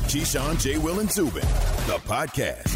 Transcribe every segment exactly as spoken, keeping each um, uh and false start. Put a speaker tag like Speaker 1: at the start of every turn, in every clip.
Speaker 1: Keyshawn, J. Will, and Zubin, the podcast.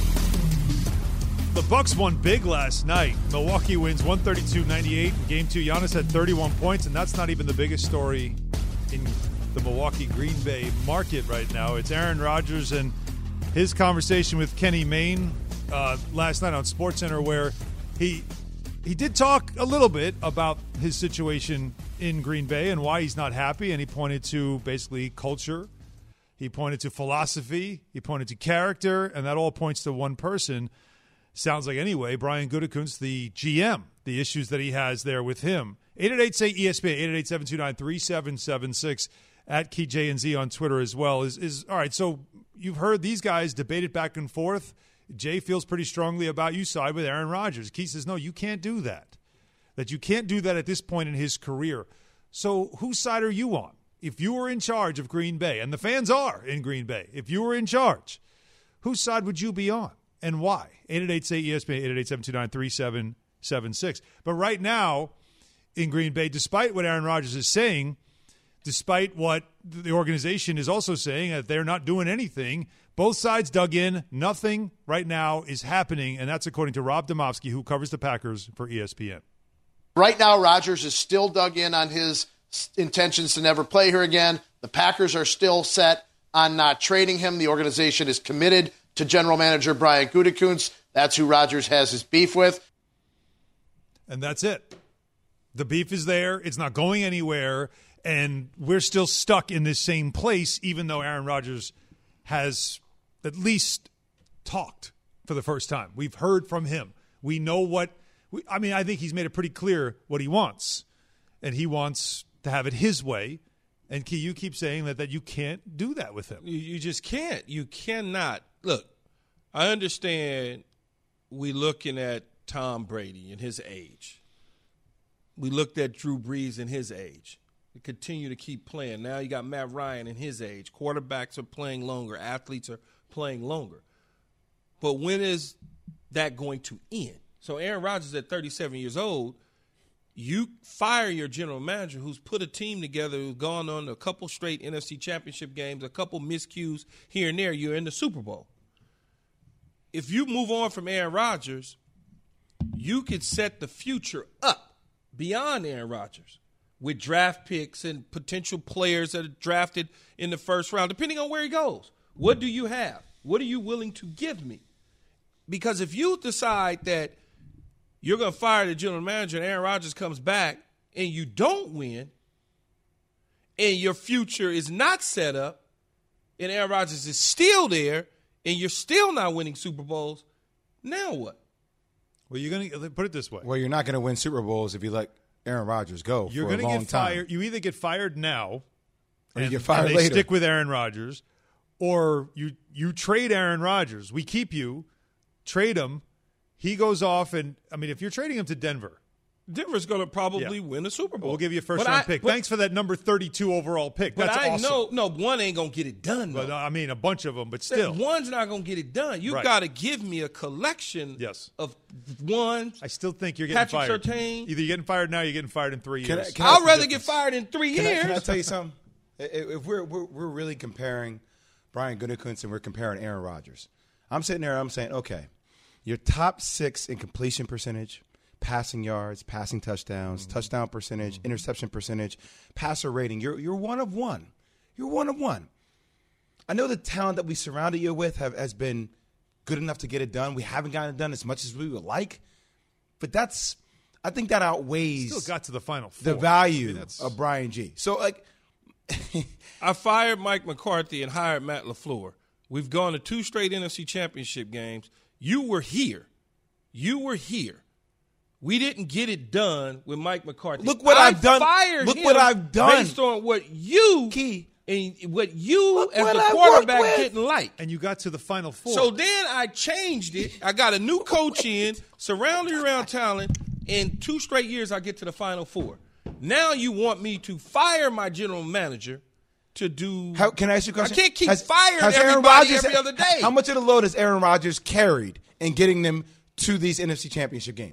Speaker 2: The Bucks won big last night. Milwaukee wins one thirty-two ninety-eight. In game two, Giannis had thirty-one points, and that's not even the biggest story in the Milwaukee Green Bay market right now. It's Aaron Rodgers and his conversation with Kenny Mayne uh, last night on SportsCenter, where he he did talk a little bit about his situation in Green Bay and why he's not happy, and he pointed to basically culture. He pointed to philosophy. He pointed to character, and that all points to one person. Sounds like, anyway, Brian Gutekunst, the G M, the issues that he has there with him. eight eight eight, say E S P N, eight eight eight, seven two nine, three seven seven six, at Key J and Z on Twitter as well. Is is all right, so you've heard these guys debate it back and forth. Jay feels pretty strongly about you side with Aaron Rodgers. Key says, no, you can't do that, that you can't do that at this point in his career. So whose side are you on? If you were in charge of Green Bay, and the fans are in Green Bay, if you were in charge, whose side would you be on? And why? eight eight eight, say E S P N, eight eight eight, seven two nine, three seven seven six. But right now in Green Bay, despite what Aaron Rodgers is saying, despite what the organization is also saying, that they're not doing anything, both sides dug in. Nothing right now is happening, and that's according to Rob Demovsky, who covers the Packers for E S P N.
Speaker 3: Right now, Rodgers is still dug in on his intentions to never play here again. The Packers are still set on not trading him. The organization is committed to general manager Brian Gutekunst. That's who Rodgers has his beef with.
Speaker 2: And that's it. The beef is there. It's not going anywhere. And we're still stuck in this same place, even though Aaron Rodgers has at least talked for the first time. We've heard from him. We know what we, – I mean, I think he's made it pretty clear what he wants. And he wants to have it his way. And Key, you keep saying that, that you can't do that with him.
Speaker 4: You, you just can't. You cannot. Look, I understand we looking at Tom Brady and his age. We looked at Drew Brees and his age. We continue to keep playing. Now you got Matt Ryan and his age. Quarterbacks are playing longer. Athletes are playing longer. But when is that going to end? So Aaron Rodgers at thirty-seven years old, you fire your general manager who's put a team together, who's gone on a couple straight N F C championship games, a couple miscues here and there, you're in the Super Bowl. If you move on from Aaron Rodgers, you could set the future up beyond Aaron Rodgers with draft picks and potential players that are drafted in the first round, depending on where he goes. What do you have? What are you willing to give me? Because if you decide that you're going to fire the general manager and Aaron Rodgers comes back and you don't win and your future is not set up and Aaron Rodgers is still there and you're still not winning Super Bowls, now what?
Speaker 2: Well, you're going to put it this way.
Speaker 5: Well, you're not going to win Super Bowls if you let Aaron Rodgers go
Speaker 2: you're
Speaker 5: for a
Speaker 2: gonna
Speaker 5: long
Speaker 2: get
Speaker 5: time.
Speaker 2: Fired. You either get fired now
Speaker 5: or
Speaker 2: and,
Speaker 5: you get fired
Speaker 2: and they
Speaker 5: later.
Speaker 2: stick with Aaron Rodgers, or you, you trade Aaron Rodgers. We keep you, trade him. He goes off, and, I mean, if you're trading him to Denver.
Speaker 4: Denver's going to probably
Speaker 2: yeah.
Speaker 4: win a Super Bowl.
Speaker 2: We'll give you a first-round pick.
Speaker 4: But,
Speaker 2: Thanks for that number thirty-two overall pick.
Speaker 4: But
Speaker 2: That's
Speaker 4: I
Speaker 2: awesome.
Speaker 4: know, no, one ain't going to get it done, though.
Speaker 2: But, I mean, a bunch of them, but still.
Speaker 4: That one's not going to get it done. You
Speaker 2: right.
Speaker 4: got to give me a collection
Speaker 2: yes.
Speaker 4: of ones.
Speaker 2: I still think you're getting
Speaker 4: Patrick
Speaker 2: fired.
Speaker 4: Surtain.
Speaker 2: Either you're getting fired now or you're getting fired in three
Speaker 5: Can
Speaker 2: years.
Speaker 5: I, can
Speaker 4: I'd
Speaker 5: I,
Speaker 4: rather get fired in three
Speaker 5: can
Speaker 4: years.
Speaker 5: I, can I tell you something? If we're, we're, we're really comparing Brian Gutekunst and we're comparing Aaron Rodgers, I'm sitting there and I'm saying, okay, your top six in completion percentage, passing yards, passing touchdowns, mm-hmm. touchdown percentage, mm-hmm. interception percentage, passer rating. You're you're one of one. You're one of one. I know the talent that we surrounded you with have, has been good enough to get it done. We haven't gotten it done as much as we would like, but that's I think that outweighs
Speaker 2: Still got to the final four.
Speaker 5: the value
Speaker 2: I mean,
Speaker 5: of Brian G. So like,
Speaker 4: I fired Mike McCarthy and hired Matt LaFleur. We've gone to two straight N F C championship games. You were here. You were here. We didn't get it done with Mike McCarthy.
Speaker 5: Look what
Speaker 4: I
Speaker 5: I've done.
Speaker 4: Fired
Speaker 5: Look
Speaker 4: him
Speaker 5: what I've done
Speaker 4: based on what you
Speaker 5: Key.
Speaker 4: and what you
Speaker 5: Look
Speaker 4: as
Speaker 5: what
Speaker 4: the
Speaker 5: I
Speaker 4: quarterback
Speaker 5: worked with.
Speaker 4: didn't like.
Speaker 2: And you got to the final four.
Speaker 4: So then I changed it. I got a new coach in, surrounded around talent. In two straight years, I get to the Final Four. Now you want me to fire my general manager to do.
Speaker 5: How, can I ask you a question?
Speaker 4: I can't keep
Speaker 5: has,
Speaker 4: firing
Speaker 5: has
Speaker 4: everybody
Speaker 5: Aaron Rodgers,
Speaker 4: every other day.
Speaker 5: How much of the load has Aaron Rodgers carried in getting them to these N F C championship games?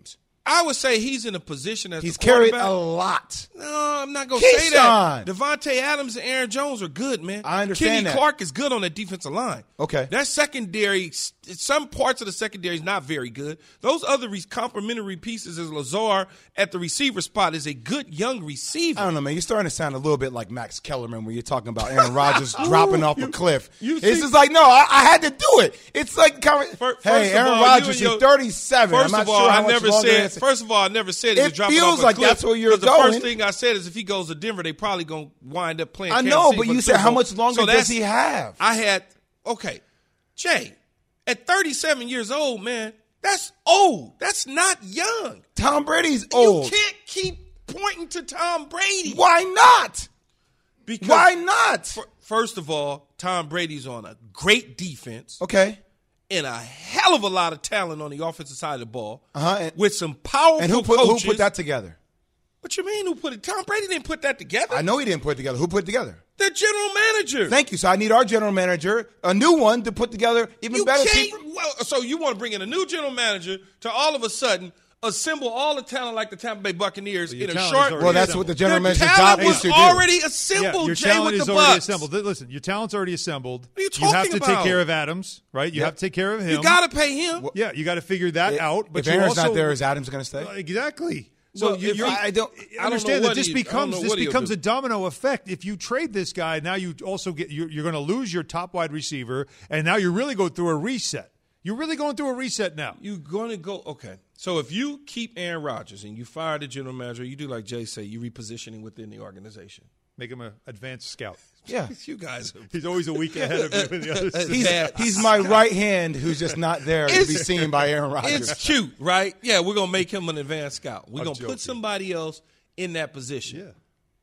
Speaker 4: I would say he's in a position as
Speaker 5: He's
Speaker 4: the quarterback.
Speaker 5: carried a lot.
Speaker 4: No, I'm not going to say
Speaker 5: Keyshawn.
Speaker 4: that. Devontae Adams and Aaron Jones are good, man.
Speaker 5: I understand
Speaker 4: Kenny
Speaker 5: that.
Speaker 4: Clark is good on that defensive line.
Speaker 5: Okay.
Speaker 4: That secondary, some parts of the secondary is not very good. Those other re- complementary pieces is Lazar at the receiver spot is a good young receiver.
Speaker 5: I don't know, man. You're starting to sound a little bit like Max Kellerman when you're talking about Aaron Rodgers dropping off a cliff.
Speaker 4: you
Speaker 5: It's
Speaker 4: see-
Speaker 5: just like, no, I, I had to do it. It's like,
Speaker 4: First- first
Speaker 5: hey,
Speaker 4: of
Speaker 5: Aaron
Speaker 4: all, you
Speaker 5: Rodgers
Speaker 4: and
Speaker 5: is
Speaker 4: your-
Speaker 5: thirty-seven.
Speaker 4: First
Speaker 5: I'm not
Speaker 4: of all,
Speaker 5: sure how
Speaker 4: I
Speaker 5: much
Speaker 4: never
Speaker 5: longer
Speaker 4: said.
Speaker 5: it's-
Speaker 4: First of all, I never said he
Speaker 5: It
Speaker 4: was dropping
Speaker 5: feels
Speaker 4: off a
Speaker 5: like
Speaker 4: cliff,
Speaker 5: that's where you're
Speaker 4: 'cause the
Speaker 5: going.
Speaker 4: first thing I said is if he goes to Denver, they probably gonna wind up playing.
Speaker 5: I
Speaker 4: Kansas
Speaker 5: know,
Speaker 4: City
Speaker 5: but
Speaker 4: for
Speaker 5: you
Speaker 4: the
Speaker 5: said
Speaker 4: Super
Speaker 5: how
Speaker 4: Bowl.
Speaker 5: much longer
Speaker 4: So
Speaker 5: does
Speaker 4: that's-
Speaker 5: he have?
Speaker 4: I had okay, Jay, at thirty-seven years old, man, that's old. That's not young.
Speaker 5: Tom Brady's old.
Speaker 4: You can't keep pointing to Tom Brady.
Speaker 5: Why not?
Speaker 4: Because
Speaker 5: Why not?
Speaker 4: fir- First of all, Tom Brady's on a great defense.
Speaker 5: Okay.
Speaker 4: And a hell of a lot of talent on the offensive side of the ball,
Speaker 5: Uh-huh, and-
Speaker 4: with some powerful
Speaker 5: And who put,
Speaker 4: coaches.
Speaker 5: who put that together?
Speaker 4: What you mean? Who put it? Tom Brady didn't put that together.
Speaker 5: I know he didn't put it together. Who put it together?
Speaker 4: The general manager.
Speaker 5: Thank you. So I need our general manager, a new one, to put together even
Speaker 4: you
Speaker 5: better.
Speaker 4: can't.
Speaker 5: people.
Speaker 4: Well, so you want to bring in a new general manager to all of a sudden assemble all the talent like the Tampa Bay Buccaneers
Speaker 2: Well, your
Speaker 4: in a
Speaker 2: talent
Speaker 4: short.
Speaker 2: is already
Speaker 5: Well, that's
Speaker 2: assembled.
Speaker 5: what the general
Speaker 4: Their
Speaker 5: manager's
Speaker 4: talent
Speaker 5: job
Speaker 4: was
Speaker 5: is to do.
Speaker 4: already
Speaker 2: Yeah,
Speaker 4: assembled.
Speaker 2: your
Speaker 4: Jay,
Speaker 2: talent
Speaker 4: with
Speaker 2: is
Speaker 4: the
Speaker 2: already
Speaker 4: Bucks.
Speaker 2: assembled. Listen, your talent's already assembled.
Speaker 4: What are you
Speaker 2: You have
Speaker 4: talking
Speaker 2: to take
Speaker 4: about?
Speaker 2: care of Adams, right? You
Speaker 5: Yep.
Speaker 2: have to take care of him.
Speaker 4: You got to pay him.
Speaker 2: Yeah, you got to figure that out. But
Speaker 5: if
Speaker 2: you
Speaker 5: Aaron's
Speaker 2: also,
Speaker 5: not there, is Adams going to stay?
Speaker 2: Uh, exactly. So
Speaker 4: Well,
Speaker 2: you,
Speaker 4: if
Speaker 2: you're,
Speaker 4: he-
Speaker 5: I don't.
Speaker 4: I don't
Speaker 2: understand
Speaker 4: know
Speaker 2: that
Speaker 4: what
Speaker 2: this
Speaker 4: he- I don't
Speaker 2: becomes
Speaker 4: know
Speaker 2: this
Speaker 4: what he'll
Speaker 2: becomes
Speaker 4: do.
Speaker 2: a domino effect. If you trade this guy, now you also get you're, you're going to lose your top wide receiver, and now you're really going through a reset. You're really going through a reset now.
Speaker 4: You're going to go, okay. So if you keep Aaron Rodgers and you fire the general manager, you do like Jay say, you repositioning within the organization.
Speaker 2: Make him an advanced scout.
Speaker 5: Yeah.
Speaker 4: You guys are
Speaker 2: He's always a week ahead of you in the other side.
Speaker 5: He's,
Speaker 4: bad.
Speaker 5: he's my right hand who's just not there to be
Speaker 4: It's-
Speaker 5: seen by Aaron Rodgers.
Speaker 4: It's cute, right? Yeah, we're going to make him an advanced scout. We're
Speaker 2: I'm
Speaker 4: going to
Speaker 2: joking.
Speaker 4: put somebody else in that position.
Speaker 2: Yeah.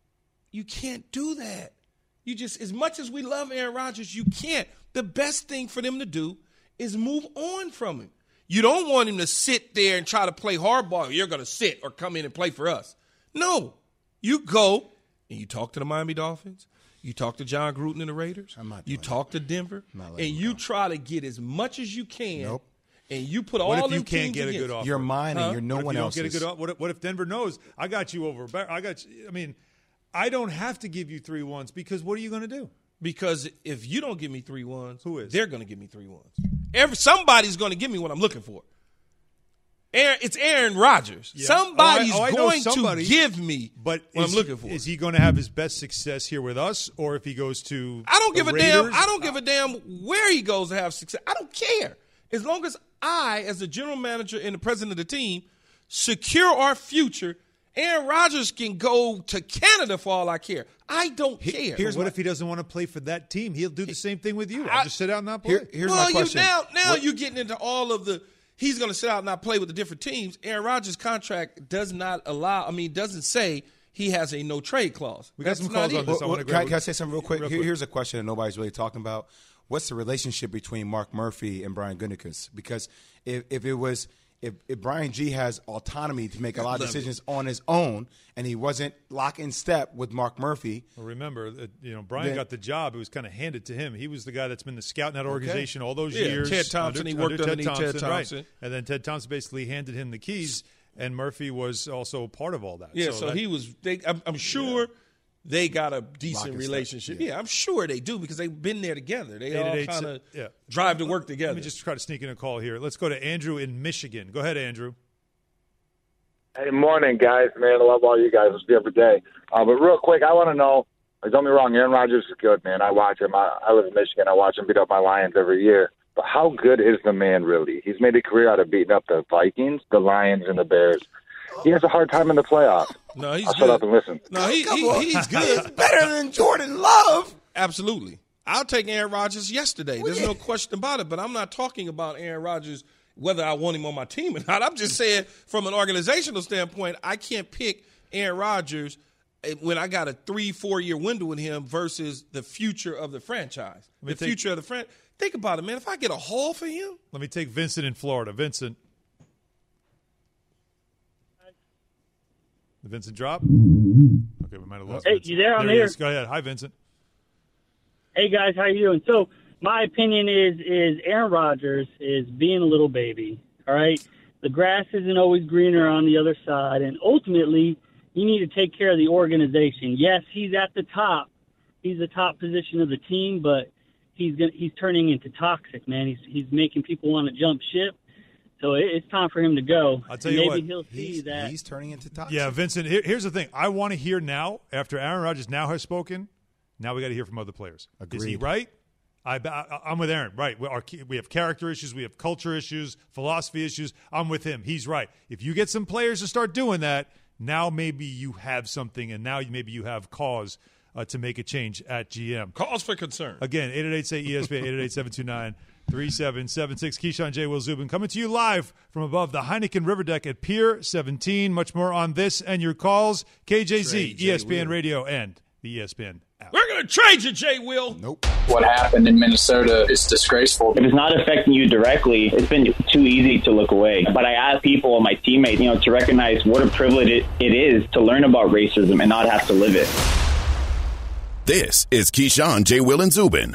Speaker 4: You can't do that. You just, as much as we love Aaron Rodgers, you can't. The best thing for them to do is move on from him. You don't want him to sit there and try to play hardball. You're going to sit or come in and play for us. No. You go and you talk to the Miami Dolphins. You talk to John Gruden and the Raiders.
Speaker 5: I'm not
Speaker 4: you
Speaker 5: doing
Speaker 4: talk to Denver.
Speaker 5: not
Speaker 4: And
Speaker 5: letting him
Speaker 4: you
Speaker 5: go.
Speaker 4: try to get as much as you can.
Speaker 5: Nope.
Speaker 4: And you put
Speaker 2: What
Speaker 4: all
Speaker 2: if you
Speaker 4: them
Speaker 2: can't
Speaker 4: teams
Speaker 2: get a
Speaker 4: against-
Speaker 2: good offer?
Speaker 5: You're mine
Speaker 4: Huh?
Speaker 5: and you're no
Speaker 2: What if
Speaker 5: one
Speaker 2: you don't
Speaker 5: else's.
Speaker 2: get a good? What if, what if Denver knows I got you over? I got. You, I mean, I don't have to give you three ones because what are you going to do?
Speaker 4: Because if you don't give me three ones,
Speaker 2: Who is?
Speaker 4: they're going to give me three ones. Every somebody's going to give me what I'm looking for. Aaron, it's Aaron Rodgers.
Speaker 2: Yeah.
Speaker 4: Somebody's
Speaker 2: Oh, I- oh, I know
Speaker 4: going
Speaker 2: somebody,
Speaker 4: to give me
Speaker 2: But
Speaker 4: what
Speaker 2: is,
Speaker 4: I'm looking for.
Speaker 2: Is he going to have his best success here with us, or if he goes to?
Speaker 4: I don't
Speaker 2: the
Speaker 4: give a damn.
Speaker 2: Raiders?
Speaker 4: I don't give a damn where he goes to have success. I don't care. As long as I, as the general manager and the president of the team, secure our future, Aaron Rodgers can go to Canada for all I care. I don't care.
Speaker 2: Here's what if he doesn't want to play for that team? He'll do the same thing with you. I'll
Speaker 4: I-
Speaker 2: just sit out and not play.
Speaker 5: Here- here's
Speaker 4: well,
Speaker 5: my question.
Speaker 4: you now now
Speaker 5: What-
Speaker 4: you're getting into all of the. He's going to sit out and not play with the different teams. Aaron Rodgers' contract does not allow. I mean, doesn't say he has a no trade clause.
Speaker 2: We got
Speaker 4: That's
Speaker 2: some
Speaker 4: not
Speaker 2: calls
Speaker 4: it.
Speaker 2: on this.
Speaker 5: Well,
Speaker 2: I wanna
Speaker 5: well,
Speaker 2: grab
Speaker 5: can, I,
Speaker 2: it
Speaker 5: can I say something real quick?
Speaker 2: real
Speaker 5: Here-
Speaker 2: quick.
Speaker 5: Here's a question that nobody's really talking about. What's the relationship between Mark Murphy and Brian Gutekunst? Because if, if it was if, if Brian G has autonomy to make a lot of decisions on his own, and he wasn't lock in step with Mark Murphy,
Speaker 2: Well, remember, that, you know, Brian
Speaker 5: Then-
Speaker 2: got the job. It was kind of handed to him. He was the guy that's been the scout in that organization all those
Speaker 4: Yeah,
Speaker 2: years.
Speaker 4: Ted Thompson, he worked underneath Ted Thompson.
Speaker 2: Right. And then Ted Thompson basically handed him the keys, and Murphy was also part of all that.
Speaker 4: Yeah, so,
Speaker 2: that-
Speaker 4: he was. They, I'm, I'm sure they got a decent
Speaker 5: and step,
Speaker 4: relationship.
Speaker 5: yeah.
Speaker 4: Yeah. I'm sure they do because they've been there together. They all
Speaker 2: eight eight eight
Speaker 4: kind of
Speaker 2: yeah.
Speaker 4: drive to work together.
Speaker 2: Let me just try to sneak in a call here. Let's go to Andrew in Michigan. Go ahead, Andrew.
Speaker 6: Hey, morning, guys. Man, I love all you guys. It's every day. Uh, but real quick, I want to know, like, don't me wrong, Aaron Rodgers is good, man. I watch him. I, I live in Michigan. I watch him beat up my Lions every year. But how good is the man really? He's made a career out of beating up the Vikings, the Lions, and the Bears. He has a hard time in the playoffs.
Speaker 4: no, he's
Speaker 6: I'll
Speaker 4: good.
Speaker 6: shut up and listen.
Speaker 4: No, he,
Speaker 5: Come
Speaker 4: he,
Speaker 5: on.
Speaker 4: he's good.
Speaker 5: better than Jordan Love.
Speaker 4: Absolutely. I'll take Aaron Rodgers yesterday. There's no question about it. But I'm not talking about Aaron Rodgers, whether I want him on my team or not. I'm just saying from an organizational standpoint, I can't pick Aaron Rodgers when I got a three, four-year window with him versus the future of the franchise.
Speaker 2: Let me
Speaker 4: The
Speaker 2: take-
Speaker 4: future of the franchise. Think about it, man. If I get a haul for him,
Speaker 2: Let me take Vincent in Florida. Vincent. Did Vincent drop? Okay, we might have lost
Speaker 7: Hey,
Speaker 2: Vincent.
Speaker 7: you there? I'm
Speaker 2: he
Speaker 7: here.
Speaker 2: is. Go ahead. Hi, Vincent.
Speaker 7: Hey guys, how you doing? So my opinion is is Aaron Rodgers is being a little baby. All right, the grass isn't always greener on the other side, and ultimately you need to take care of the organization. Yes, he's at the top. He's the top position of the team, but he's gonna, he's turning into toxic, man. He's he's making people want to jump ship. So it, it's time for him to go.
Speaker 2: I'll tell you
Speaker 7: Maybe
Speaker 2: what,
Speaker 7: he'll see
Speaker 5: he's,
Speaker 7: that.
Speaker 5: he's turning into toxic.
Speaker 2: Yeah, Vincent, here, here's the thing. I want to hear now, after Aaron Rodgers now has spoken, now we got to hear from other players.
Speaker 5: Agreed.
Speaker 2: Is he right? I, I, I'm with Aaron. Right. We, our, we have character issues. We have culture issues, philosophy issues. I'm with him. He's right. If you get some players to start doing that, now maybe you have something, and now maybe you have cause uh, to make a change at G M.
Speaker 4: Cause for concern.
Speaker 2: Again, eight eight eight, say E S P N, eight eight eight, seven two nine, three seven seven six. Keyshawn J. Will Zubin coming to you live from above the Heineken River Deck at Pier seventeen. Much more on this and your calls. K J Z,
Speaker 4: Trey,
Speaker 2: E S P N
Speaker 4: Will.
Speaker 2: Radio, and the E S P N app.
Speaker 4: We're going to trade you, Jay Will.
Speaker 5: Nope.
Speaker 8: What happened in Minnesota is disgraceful.
Speaker 9: If it's not affecting you directly, it's been too easy to look away. But I ask people, my teammates, you know, to recognize what a privilege it, it is to learn about racism and not have to live it.
Speaker 1: This is Keyshawn, J. Will, and Zubin.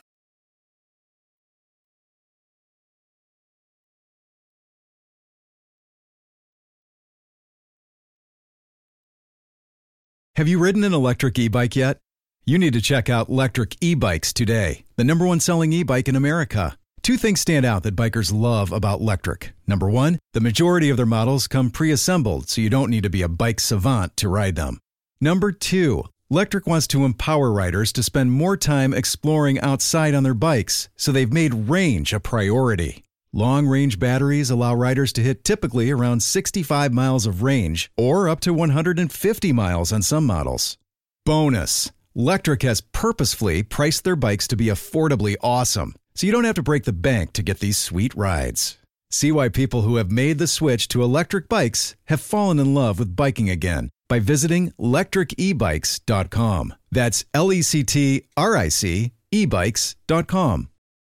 Speaker 10: Have you ridden an electric e-bike yet? You need to check out Lectric E-Bikes today, the number one selling e-bike in America. Two things stand out that bikers love about Lectric. Number one, the majority of their models come pre-assembled, so you don't need to be a bike savant to ride them. Number two, Lectric wants to empower riders to spend more time exploring outside on their bikes, so they've made range a priority. Long-range batteries allow riders to hit typically around sixty-five miles of range, or up to one hundred fifty miles on some models. Bonus! Lectric has purposefully priced their bikes to be affordably awesome, so you don't have to break the bank to get these sweet rides. See why people who have made the switch to electric bikes have fallen in love with biking again by visiting lectric e bikes dot com. That's L E C T R I C e bikes dot com.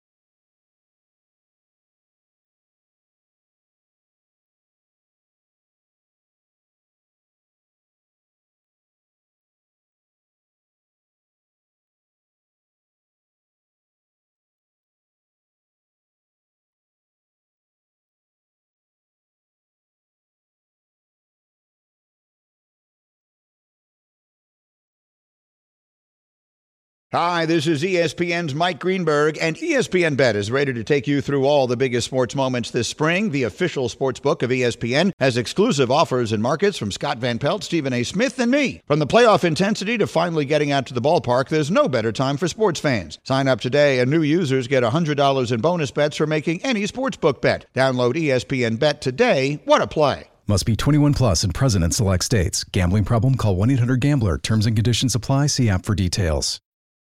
Speaker 11: Hi, this is E S P N's Mike Greenberg, and E S P N Bet is ready to take you through all the biggest sports moments this spring. The official sports book of E S P N has exclusive offers and markets from Scott Van Pelt, Stephen A. Smith, and me. From the playoff intensity to finally getting out to the ballpark, there's no better time for sports fans. Sign up today, and new users get one hundred dollars in bonus bets for making any sportsbook bet. Download E S P N Bet today. What a play.
Speaker 10: Must be twenty-one plus and present in select states. Gambling problem? Call one eight hundred gambler. Terms and conditions apply. See app for details.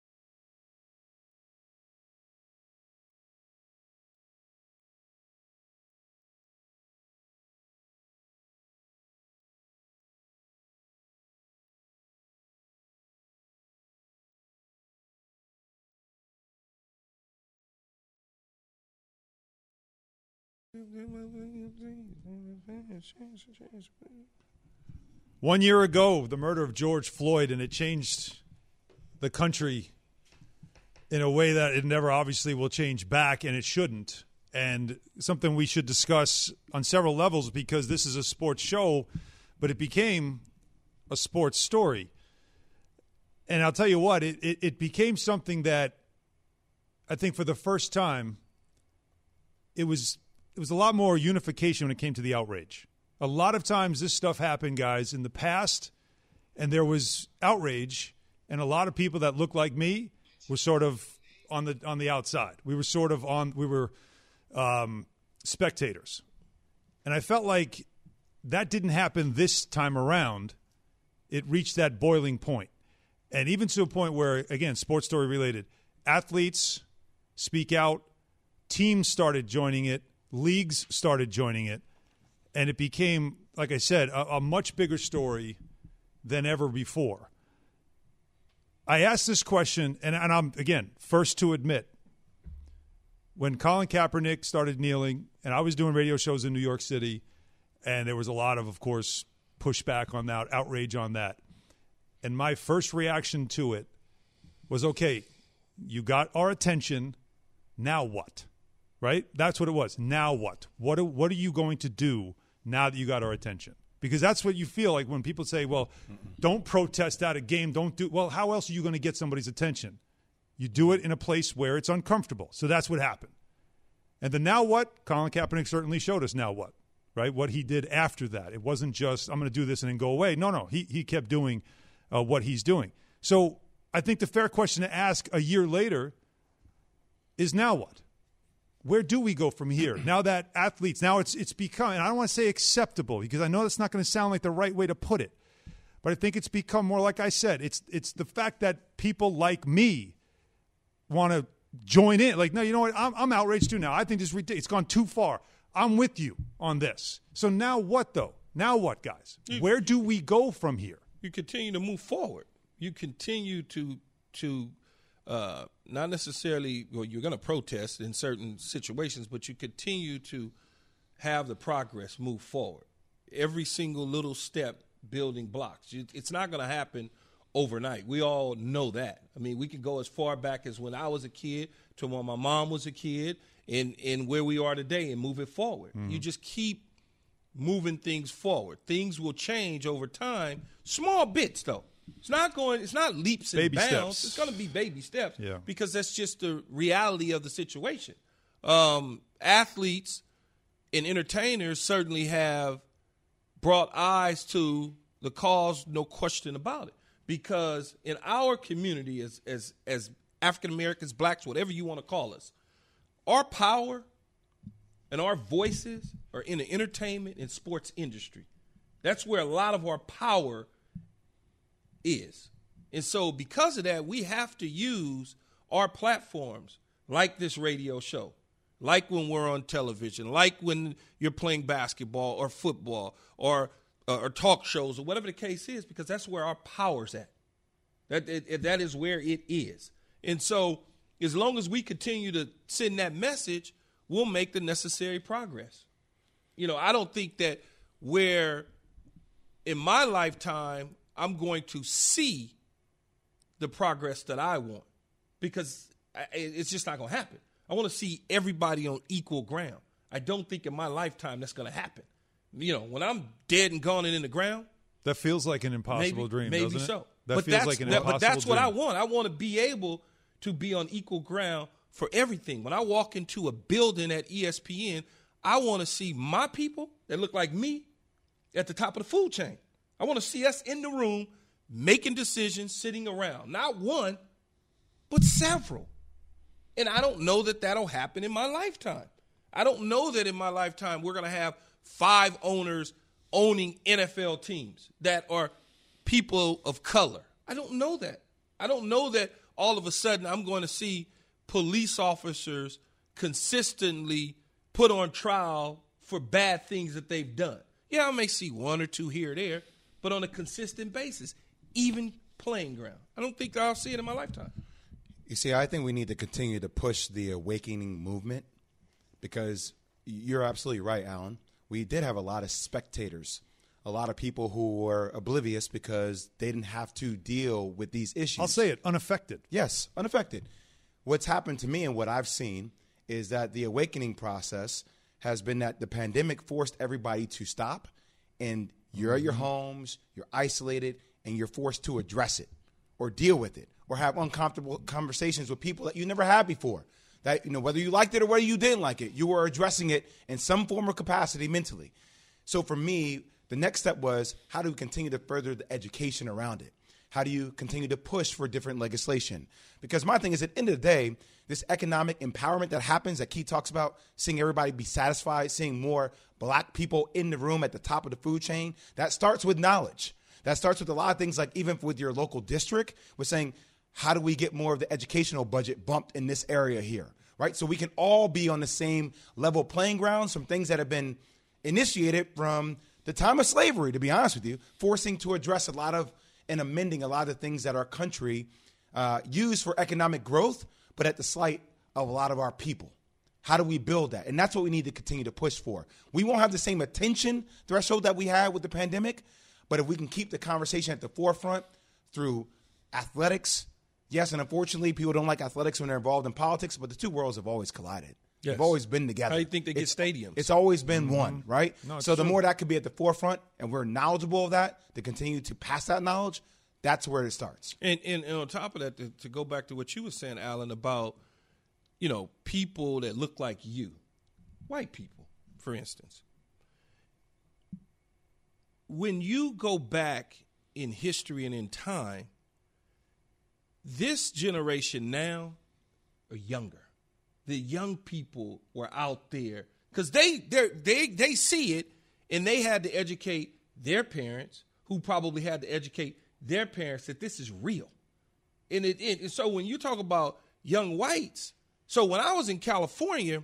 Speaker 2: One year ago, the murder of George Floyd, and it changed the country in a way that it never obviously will change back, and it shouldn't. And something we should discuss on several levels, because this is a sports show, but it became a sports story. And I'll tell you what, it, it, it became something that I think for the first time, it was it was a lot more unification when it came to the outrage. A lot of times this stuff happened, guys, in the past, and there was outrage, and a lot of people that looked like me were sort of on the on the outside. We were sort of on we were um, spectators. And I felt like that didn't happen this time around. It reached that boiling point. And even to a point where, again, sports story related, athletes speak out, teams started joining it, leagues started joining it, and it became, like I said, a, a much bigger story than ever before. I asked this question, and, and I'm, again, first to admit, when Colin Kaepernick started kneeling, and I was doing radio shows in New York City, and there was a lot of, of course, pushback on that, outrage on that. And my first reaction to it was, okay, you got our attention, now what? Right? That's what it was. Now what? What are, what are you going to do now that you got our attention. Because that's what you feel like when people say, well, don't protest at a game, don't do – well, how else are you going to get somebody's attention? You do it in a place where it's uncomfortable. So that's what happened. And then now what? Colin Kaepernick certainly showed us now what, right? What he did after that. It wasn't just I'm going to do this and then go away. No, no. He, he kept doing uh, what he's doing. So I think the fair question to ask a year later is now what? Where do we go from here? Now that athletes, now it's it's become, and I don't want to say acceptable because I know that's not going to sound like the right way to put it, but I think it's become more like I said. It's it's the fact that people like me want to join in. Like, no, you know what? I'm, I'm outraged too now. I think this is ridiculous. It's gone too far. I'm with you on this. So now what, though? Now what, guys?
Speaker 4: You,
Speaker 2: Where do we go from here?
Speaker 4: You continue to move forward. You continue to to. Uh, not necessarily, well, you're going to protest in certain situations, but you continue to have the progress move forward. Every single little step building blocks. It's not going to happen overnight. We all know that. I mean, we can go as far back as when I was a kid to when my mom was a kid and, and where we are today and move it forward. Mm-hmm. You just keep moving things forward. Things will change over time. Small bits, though. It's not going. It's not leaps and
Speaker 2: baby
Speaker 4: bounds.
Speaker 2: Steps.
Speaker 4: It's going to be baby steps
Speaker 2: yeah.
Speaker 4: because that's just the reality of the situation. Um, athletes and entertainers certainly have brought eyes to the cause, no question about it. Because in our community, as as as African Americans, blacks, whatever you want to call us, our power and our voices are in the entertainment and sports industry. That's where a lot of our power is. And so because of that, we have to use our platforms like this radio show, like when we're on television, like when you're playing basketball or football or uh, or talk shows or whatever the case is, because that's where our power's at. That it, that is where it is. And so as long as we continue to send that message, we'll make the necessary progress. You know, I don't think that where in my lifetime I'm going to see the progress that I want because it's just not going to happen. I want to see everybody on equal ground. I don't think in my lifetime that's going to happen. You know, when I'm dead and gone and in the ground.
Speaker 2: That feels like an impossible
Speaker 4: maybe,
Speaker 2: dream,
Speaker 4: maybe
Speaker 2: doesn't it?
Speaker 4: so.
Speaker 2: That
Speaker 4: but
Speaker 2: feels like an
Speaker 4: that,
Speaker 2: impossible
Speaker 4: But that's
Speaker 2: dream.
Speaker 4: what I want. I want to be able to be on equal ground for everything. When I walk into a building at E S P N, I want to see my people that look like me at the top of the food chain. I want to see us in the room making decisions, sitting around. Not one, but several. And I don't know that that'll happen in my lifetime. I don't know that in my lifetime we're going to have five owners owning N F L teams that are people of color. I don't know that. I don't know that all of a sudden I'm going to see police officers consistently put on trial for bad things that they've done. Yeah, I may see one or two here or there, but on a consistent basis, even playing ground. I don't think I'll see it in my lifetime.
Speaker 5: You see, I think we need to continue to push the awakening movement because you're absolutely right, Alan. We did have a lot of spectators, a lot of people who were oblivious because they didn't have to deal with these issues.
Speaker 2: I'll say it, unaffected.
Speaker 5: Yes, unaffected. What's happened to me and what I've seen is that the awakening process has been that the pandemic forced everybody to stop, and you're at your homes, you're isolated, and you're forced to address it or deal with it or have uncomfortable conversations with people that you never had before. That, you know, whether you liked it or whether you didn't like it, you were addressing it in some form or capacity mentally. So for me, the next step was, how do we continue to further the education around it? How do you continue to push for different legislation? Because my thing is, at the end of the day, this economic empowerment that happens, that Keith talks about, seeing everybody be satisfied, seeing more black people in the room at the top of the food chain, that starts with knowledge. That starts with a lot of things, like even with your local district, with saying, how do we get more of the educational budget bumped in this area here, right? So we can all be on the same level playing ground, some things that have been initiated from the time of slavery, to be honest with you, forcing to address a lot of and amending a lot of the things that our country uh, used for economic growth, but at the slight of a lot of our people. How do we build that? And that's what we need to continue to push for. We won't have the same attention threshold that we had with the pandemic, but if we can keep the conversation at the forefront through athletics, yes, and unfortunately, people don't like athletics when they're involved in politics, but the two worlds have always collided.
Speaker 4: Yes.
Speaker 5: They've always been together.
Speaker 4: How do you think they get
Speaker 5: it's,
Speaker 4: stadiums?
Speaker 5: It's always been
Speaker 2: Mm-hmm.
Speaker 5: one, right?
Speaker 2: No, it's
Speaker 5: so the
Speaker 2: true.
Speaker 5: more that could be at the forefront and we're knowledgeable of that, to continue to pass that knowledge, that's where it starts.
Speaker 4: And, and, and on top of that, to, to go back to what you were saying, Alan, about, you know, people that look like you, white people, for instance. When you go back in history and in time, this generation now are younger. The young people were out there because they they they see it, and they had to educate their parents, who probably had to educate their parents that this is real. And it, it and so when you talk about young whites, so when I was in California,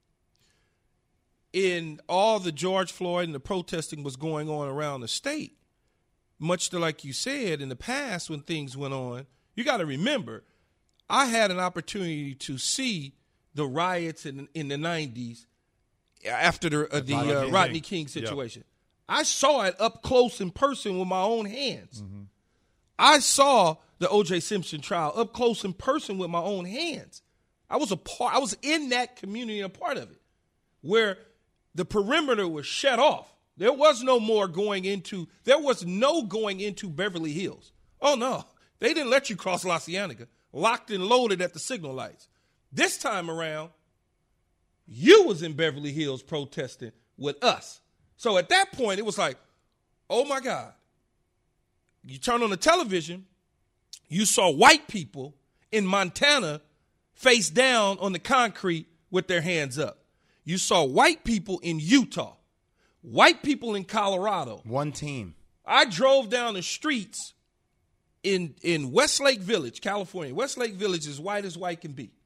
Speaker 4: in all the George Floyd and the protesting was going on around the state, much to like you said in the past when things went on, you got to remember, I had an opportunity to see the riots in in the nineties after the uh, the
Speaker 2: Rodney
Speaker 4: uh,
Speaker 2: King.
Speaker 4: Rodney King situation. Yep. I saw it up close in person with my own hands.
Speaker 2: Mm-hmm.
Speaker 4: I saw the O J Simpson trial up close in person with my own hands. I was a part. I was in that community, a part of it, where the perimeter was shut off. There was no more going into. There was no going into Beverly Hills. Oh no, they didn't let you cross La Cienega, locked and loaded at the signal lights. This time around, you was in Beverly Hills protesting with us. So at that point, it was like, oh my God. You turn on the television, you saw white people in Montana face down on the concrete with their hands up. You saw white people in Utah, white people in Colorado.
Speaker 5: One team.
Speaker 4: I drove down the streets in, in Westlake Village, California. Westlake Village is white as white can be.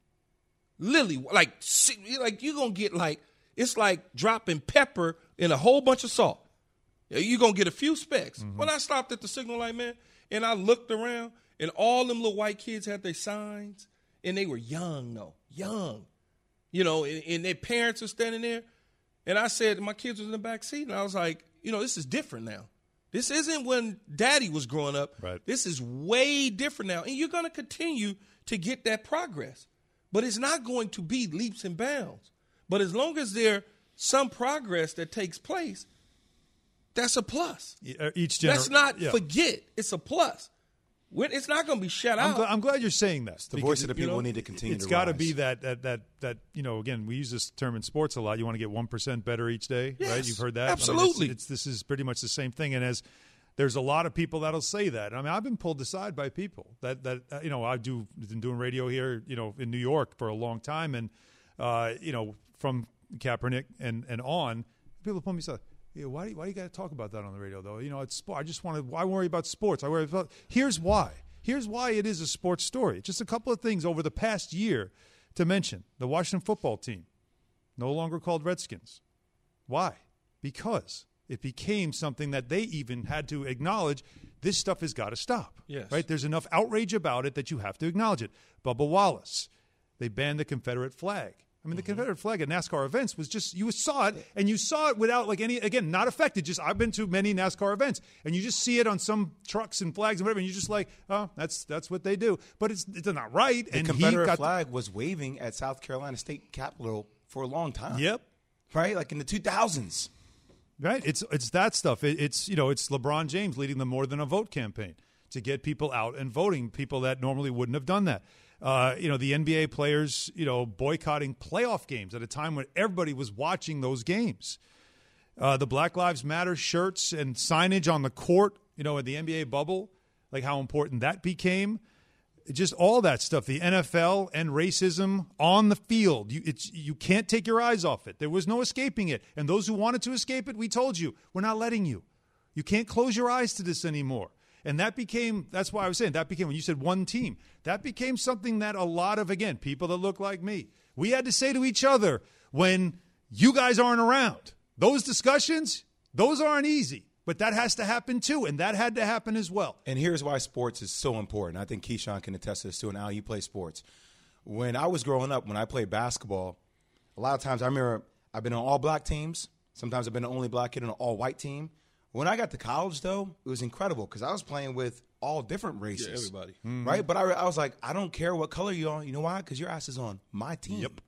Speaker 4: Lily, like, like you're going to get like, it's like dropping pepper in a whole bunch of salt. You're going to get a few specks. Mm-hmm. When I stopped at the signal light, man, and I looked around, and all them little white kids had their signs, and they were young, though, young. You know, and, and their parents were standing there. And I said, my kids was in the back seat, and I was like, you know, this is different now. This isn't when Daddy was growing up.
Speaker 2: Right.
Speaker 4: This is way different now. And you're going to continue to get that progress. But it's not going to be leaps and bounds. But as long as there's some progress that takes place, that's a plus.
Speaker 2: Each gener-
Speaker 4: Let's not
Speaker 2: yeah.
Speaker 4: forget it's a plus. It's not going to be shut
Speaker 2: I'm
Speaker 4: out.
Speaker 2: glad, I'm glad you're saying that.
Speaker 5: The voice of the people you know, need to continue
Speaker 2: it's
Speaker 5: to
Speaker 2: got to
Speaker 5: rise.
Speaker 2: be that, that, that, that, you know, again, we use this term in sports a lot. You want to get one percent better each day,
Speaker 4: yes,
Speaker 2: right? You've heard that?
Speaker 4: Absolutely.
Speaker 2: I mean, it's, it's, this is pretty much the same thing. And as there's a lot of people that'll say that. I mean, I've been pulled aside by people that, that uh, you know, I do been doing radio here, you know, in New York for a long time. And, uh, you know, from Kaepernick and, and on, people pull me aside. Yeah, why do you, why do you got to talk about that on the radio, though? You know, it's sport. I just want to, why worry about sports? I worry about, here's why. Here's why it is a sports story. Just a couple of things over the past year to mention. The Washington football team, no longer called Redskins. Why? Because it became something that they even had to acknowledge, this stuff has got to stop.
Speaker 4: Yes.
Speaker 2: Right? There's enough outrage about it that you have to acknowledge it. Bubba Wallace, they banned the Confederate flag. I mean, the Confederate flag at NASCAR events was just, you saw it, and you saw it without, like, any, again, not affected. Just, I've been to many NASCAR events, and you just see it on some trucks and flags and whatever, and you're just like, oh, that's that's what they do. But it's it's not right.
Speaker 5: The
Speaker 2: and
Speaker 5: Confederate
Speaker 2: he got
Speaker 5: flag was waving at South Carolina State Capitol for a long time.
Speaker 2: Yep.
Speaker 5: Right? Like in the two thousands.
Speaker 2: Right. It's it's that stuff. It, it's, you know, it's LeBron James leading the More Than a Vote campaign to get people out and voting, people that normally wouldn't have done that. Uh, you know, the N B A players, you know, boycotting playoff games at a time when everybody was watching those games. Uh, the Black Lives Matter shirts and signage on the court, you know, in the N B A bubble, like how important that became. Just all that stuff. The N F L and racism on the field. You, it's, you can't take your eyes off it. There was no escaping it. And those who wanted to escape it, we told you, we're not letting you. You can't close your eyes to this anymore. And that became, that's why I was saying, that became, when you said one team, that became something that a lot of, again, people that look like me, we had to say to each other when you guys aren't around. Those discussions, those aren't easy. But that has to happen too, and that had to happen as well.
Speaker 5: And here's why sports is so important. I think Keyshawn can attest to this too, and Al, you play sports. When I was growing up, when I played basketball, a lot of times I remember I've been on all black teams. Sometimes I've been the only black kid on an all white team. When I got to college, though, it was incredible because I was playing with all different races.
Speaker 4: Yeah, everybody.
Speaker 5: Mm-hmm. Right? But I, I was like, I don't care what color you're on. You know why? Because your ass is on my team.
Speaker 2: Yep.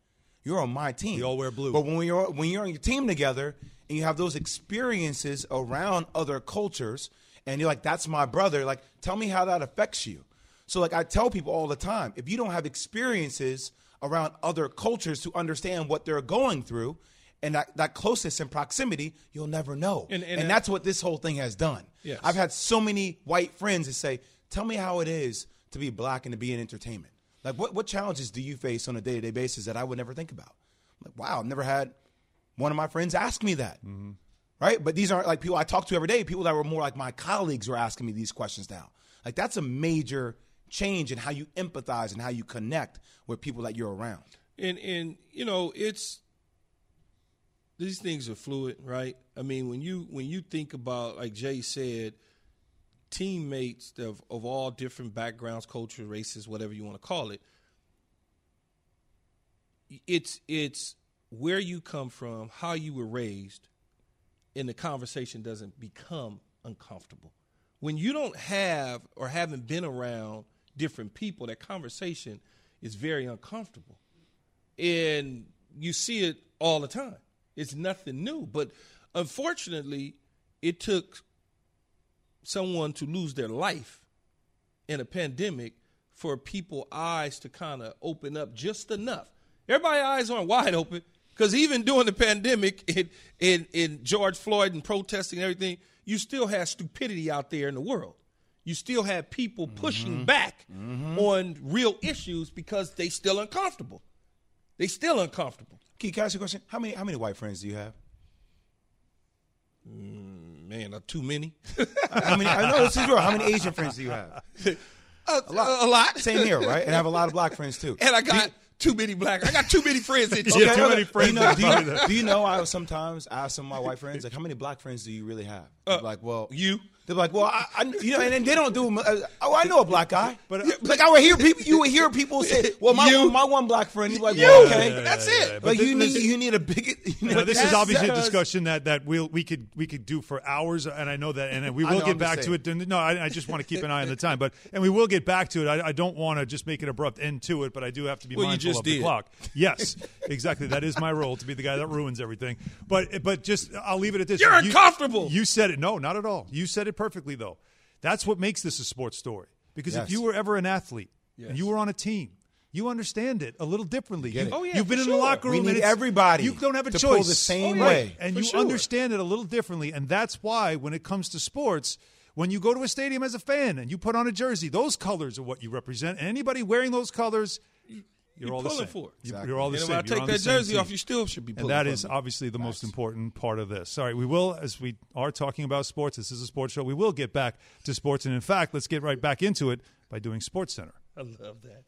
Speaker 5: You're on my team.
Speaker 2: We all wear blue.
Speaker 5: But when you're when you're on your team together and you have those experiences around other cultures, and you're like, "That's my brother." Like, tell me how that affects you. So, like I tell people all the time, if you don't have experiences around other cultures to understand what they're going through, and that, that closeness and proximity, you'll never know.
Speaker 4: And, and,
Speaker 5: and that's what this whole thing has done.
Speaker 4: Yes.
Speaker 5: I've had so many white friends that say, tell me how it is to be black and to be in entertainment. Like, what, what challenges do you face on a day-to-day basis that I would never think about? I'm like, wow, I've never had one of my friends ask me that. Mm-hmm. Right? But these aren't like people I talk to every day. People that were more like my colleagues were asking me these questions now. Like, that's a major change in how you empathize and how you connect with people that you're around.
Speaker 4: And, and you know, it's – these things are fluid, right? I mean, when you when you think about, like Jay said, teammates of, of all different backgrounds, cultures, races, whatever you want to call it, it's it's where you come from, how you were raised, and the conversation doesn't become uncomfortable. When you don't have or haven't been around different people, that conversation is very uncomfortable. And you see it all the time. It's nothing new. But unfortunately, it took someone to lose their life in a pandemic for people's eyes to kind of open up just enough. Everybody's eyes aren't wide open, because even during the pandemic in, in, in George Floyd and protesting and everything, you still had stupidity out there in the world. You still had people pushing mm-hmm. back mm-hmm. on real issues because they still uncomfortable. They still uncomfortable.
Speaker 5: Can you ask you a question? How many how many white friends do you have?
Speaker 4: Mm, man, uh, too many.
Speaker 5: How many? I know this is real. How many Asian friends do you have?
Speaker 4: A, a lot. A lot.
Speaker 5: Same here, right? And I have a lot of black friends too.
Speaker 4: And I got you, too many black. I got too many friends. In
Speaker 5: okay,
Speaker 2: yeah, too
Speaker 5: okay.
Speaker 2: many friends.
Speaker 5: Do you, know, do, you, do you know? I sometimes ask some of my white friends, like, how many black friends do you really have?
Speaker 4: Uh,
Speaker 5: like, well,
Speaker 4: you.
Speaker 5: They're like, well, I, I you know, and, and they don't do. Uh, oh, I know a black guy, but uh, like I would hear people. You would hear people say, "Well, my
Speaker 4: you,
Speaker 5: one, my one black friend." You're like,
Speaker 4: you,
Speaker 5: well, okay,
Speaker 4: yeah, yeah, that's yeah, it.
Speaker 5: But
Speaker 2: But
Speaker 5: like, you
Speaker 2: this,
Speaker 5: need you need a big. You know,
Speaker 2: Now, this is obviously a
Speaker 5: because,
Speaker 2: discussion that, that we'll, we could we could do for hours, and I know that, and we will
Speaker 5: know,
Speaker 2: get
Speaker 5: I'm
Speaker 2: back to it. No, I, I just want to keep an eye on the time, but and we will get back to it. I, I don't want to just make an abrupt end to it, but I do have to be
Speaker 4: well,
Speaker 2: mindful
Speaker 4: you just
Speaker 2: of the
Speaker 4: did.
Speaker 2: clock. Yes, exactly. That is my role, to be the guy that ruins everything. But but just I'll leave it at this.
Speaker 4: You're
Speaker 2: you,
Speaker 4: uncomfortable.
Speaker 2: You said it. No, not at all. You said it perfectly, though. That's what makes this a sports story. Because
Speaker 5: yes.
Speaker 2: if you were ever an athlete
Speaker 4: yes.
Speaker 2: and you were on a team, you understand it a little differently. You,
Speaker 4: oh, yeah,
Speaker 2: you've been in
Speaker 4: sure.
Speaker 2: the locker room.
Speaker 5: We need
Speaker 2: and it's,
Speaker 5: everybody.
Speaker 2: You don't have a
Speaker 5: to
Speaker 2: choice.
Speaker 5: pull the same
Speaker 2: oh, yeah.
Speaker 5: way,
Speaker 2: and
Speaker 4: For
Speaker 2: you
Speaker 4: sure.
Speaker 2: understand it a little differently. And that's why, when it comes to sports, when you go to a stadium as a fan and you put on a jersey, those colors are what you represent. And anybody wearing those colors, you're
Speaker 4: You're
Speaker 2: all the
Speaker 4: pulling
Speaker 2: same.
Speaker 4: for it.
Speaker 2: You-
Speaker 5: Exactly.
Speaker 2: You're all the
Speaker 4: And
Speaker 2: same.
Speaker 4: if I
Speaker 2: You're
Speaker 4: take
Speaker 2: on
Speaker 4: that
Speaker 2: the same
Speaker 4: jersey
Speaker 2: team.
Speaker 4: off, you still should be
Speaker 2: And
Speaker 4: pulling
Speaker 2: that
Speaker 4: for
Speaker 2: is
Speaker 4: me.
Speaker 2: obviously the most important part of this. All right, we will, as we are talking about sports, this is a sports show, we will get back to sports. And in fact, let's get right back into it by doing SportsCenter.
Speaker 4: I love that.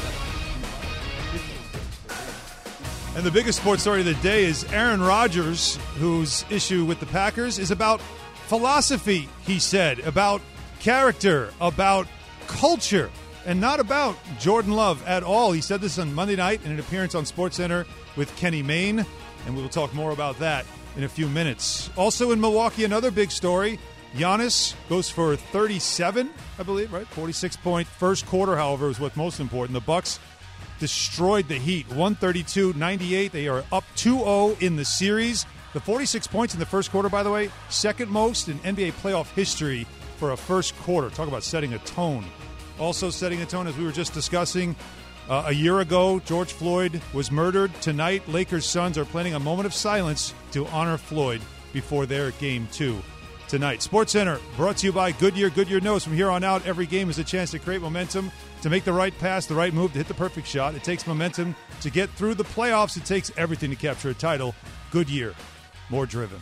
Speaker 2: And the biggest sports story of the day is Aaron Rodgers, whose issue with the Packers is about philosophy, he said, about character, about culture, and not about Jordan Love at all. He said this on Monday night in an appearance on SportsCenter with Kenny Mayne, and we will talk more about that in a few minutes. Also in Milwaukee, another big story. Giannis goes for thirty-seven, I believe, right? forty-six point first quarter, however, is what's most important. The Bucks destroyed the Heat, one thirty-two ninety-eight. They are up two oh in the series. The forty-six points in the first quarter, by the way, second most in N B A playoff history for a first quarter. Talk about setting a tone. Also setting a tone, as we were just discussing, uh, a year ago, George Floyd was murdered. Tonight, Lakers Suns are planning a moment of silence to honor Floyd before their game two tonight. SportsCenter brought to you by Goodyear. Goodyear knows from here on out, every game is a chance to create momentum, to make the right pass, the right move, to hit the perfect shot. It takes momentum to get through the playoffs. It takes everything to capture a title. Goodyear, more driven.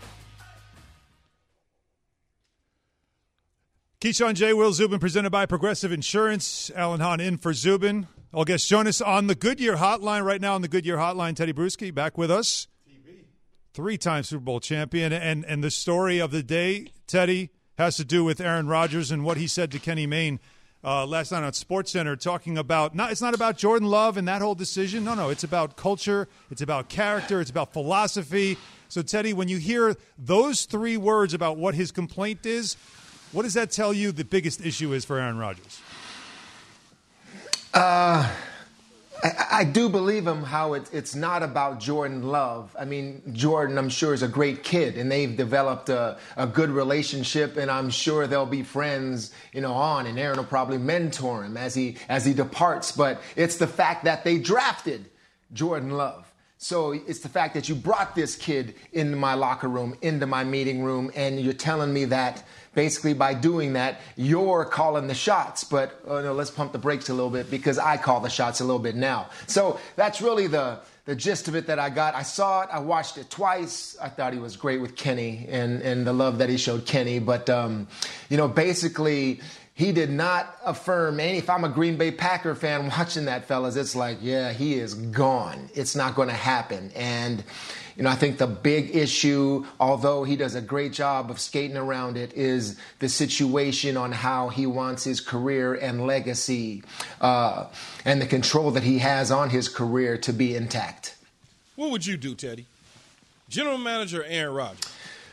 Speaker 2: Keyshawn J. Will Zubin, presented by Progressive Insurance. Alan Hahn in for Zubin. All guests join us on the Goodyear Hotline right now. On the Goodyear Hotline, Teddy Bruschi back with us. Three-time Super Bowl champion. And, and the story of the day, Teddy, has to do with Aaron Rodgers and what he said to Kenny Mayne uh, last night on SportsCenter, talking about, not, it's not about Jordan Love and that whole decision. No, no, it's about culture. It's about character. It's about philosophy. So, Teddy, when you hear those three words about what his complaint is, what does that tell you the biggest issue is for Aaron Rodgers?
Speaker 12: Uh, I, I do believe him how it, it's not about Jordan Love. I mean, Jordan, I'm sure, is a great kid, and they've developed a, a good relationship, and I'm sure they'll be friends, you know, on, and Aaron will probably mentor him as he as he departs. But it's the fact that they drafted Jordan Love. So it's the fact that you brought this kid into my locker room, into my meeting room, and you're telling me that basically by doing that, you're calling the shots. But oh no, let's pump the brakes a little bit because I call the shots a little bit now. So that's really the, the gist of it that I got. I saw it. I watched it twice. I thought he was great with Kenny and, and the love that he showed Kenny. But, um, you know, basically he did not affirm any. If I'm a Green Bay Packer fan watching that, fellas, it's like, yeah, he is gone. It's not going to happen. And, you know, I think the big issue, although he does a great job of skating around it, is the situation on how he wants his career and legacy uh, and the control that he has on his career to be intact.
Speaker 4: What would you do, Teddy? General manager Aaron Rodgers.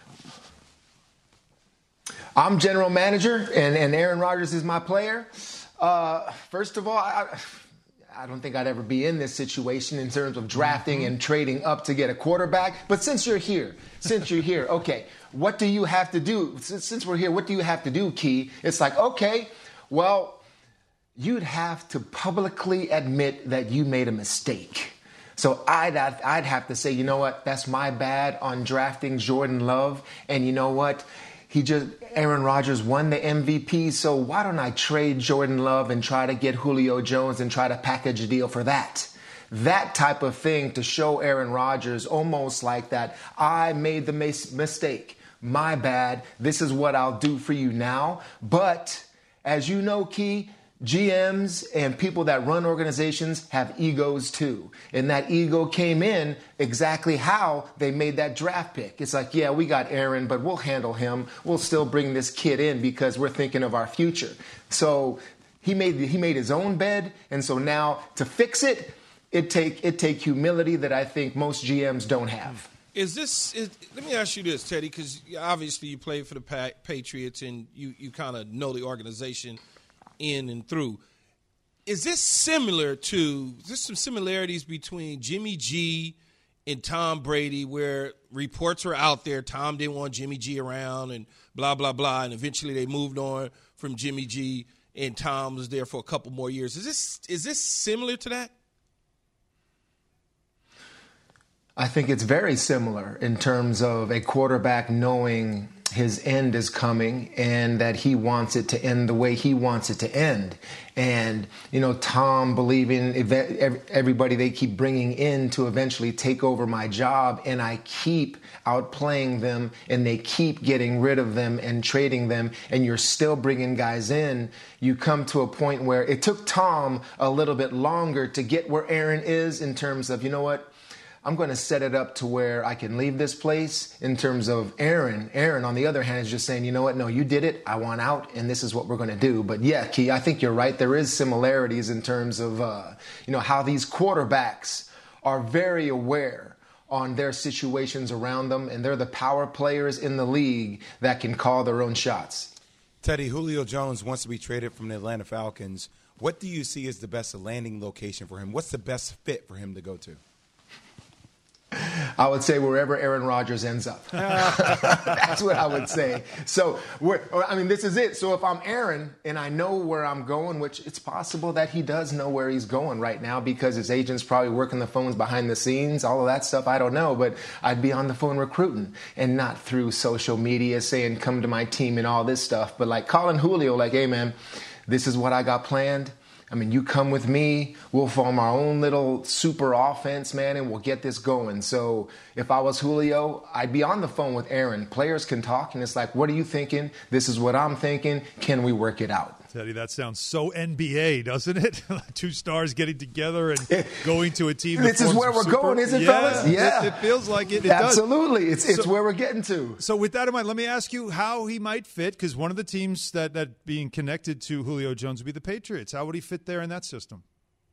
Speaker 12: I'm general manager, and, and Aaron Rodgers is my player. Uh, first of all, I, I don't think I'd ever be in this situation in terms of drafting and trading up to get a quarterback. But since you're here, since you're here, okay, what do you have to do? Since, since we're here, what do you have to do, Key? It's like, okay, well, you'd have to publicly admit that you made a mistake. So I'd, I'd have to say, you know what, that's my bad on drafting Jordan Love. And you know what? He just, Aaron Rodgers won the M V P, so why don't I trade Jordan Love and try to get Julio Jones and try to package a deal for that? That type of thing to show Aaron Rodgers almost like that, I made the mis- mistake, my bad, this is what I'll do for you now. But as you know, Key, G Ms and people that run organizations have egos too. And that ego came in exactly how they made that draft pick. It's like, yeah, we got Aaron, but we'll handle him. We'll still bring this kid in because we're thinking of our future. So he made he made his own bed. And so now to fix it, it take it take humility that I think most G Ms don't have.
Speaker 4: Is this, is, let me ask you this, Teddy, because obviously you played for the pa- Patriots and you, you kind of know the organization in and through. Is this similar to, is there some similarities between Jimmy G and Tom Brady where reports were out there, Tom didn't want Jimmy G around and blah, blah, blah, and eventually they moved on from Jimmy G and Tom was there for a couple more years. Is this is this similar to that?
Speaker 12: I think it's very similar in terms of a quarterback knowing his end is coming and that he wants it to end the way he wants it to end. And, you know, Tom believing everybody they keep bringing in to eventually take over my job, and I keep outplaying them and they keep getting rid of them and trading them, and you're still bringing guys in. You come to a point where it took Tom a little bit longer to get where Aaron is in terms of, you know what, I'm going to set it up to where I can leave this place. In terms of Aaron, Aaron, on the other hand, is just saying, you know what, no, you did it, I want out, and this is what we're going to do. But yeah, Key, I think you're right. There is similarities in terms of, uh, you know, how these quarterbacks are very aware on their situations around them, and they're the power players in the league that can call their own shots.
Speaker 5: Teddy, Julio Jones wants to be traded from the Atlanta Falcons. What do you see as the best landing location for him? What's the best fit for him to go to?
Speaker 12: I would say wherever Aaron Rodgers ends up. That's what I would say. So, we're, I mean, this is it. So if I'm Aaron and I know where I'm going, which it's possible that he does know where he's going right now because his agent's probably working the phones behind the scenes, all of that stuff, I don't know. But I'd be on the phone recruiting and not through social media saying, come to my team and all this stuff. But like calling Julio like, hey, man, this is what I got planned. I mean, you come with me, we'll form our own little super offense, man, and we'll get this going. So if I was Julio, I'd be on the phone with Aaron. Players can talk, and it's like, what are you thinking? This is what I'm thinking. Can we work it out?
Speaker 2: Teddy, that sounds so N B A, doesn't it? Two stars getting together and going to a team.
Speaker 12: This is where we're super, going, isn't it,
Speaker 2: yeah,
Speaker 12: fellas? Yeah.
Speaker 2: It, it feels like it. it
Speaker 12: Absolutely.
Speaker 2: Does.
Speaker 12: It's, it's
Speaker 2: so,
Speaker 12: where we're getting to.
Speaker 2: So with that in mind, let me ask you how he might fit, because one of the teams that, that being connected to Julio Jones would be the Patriots. How would he fit there in that system?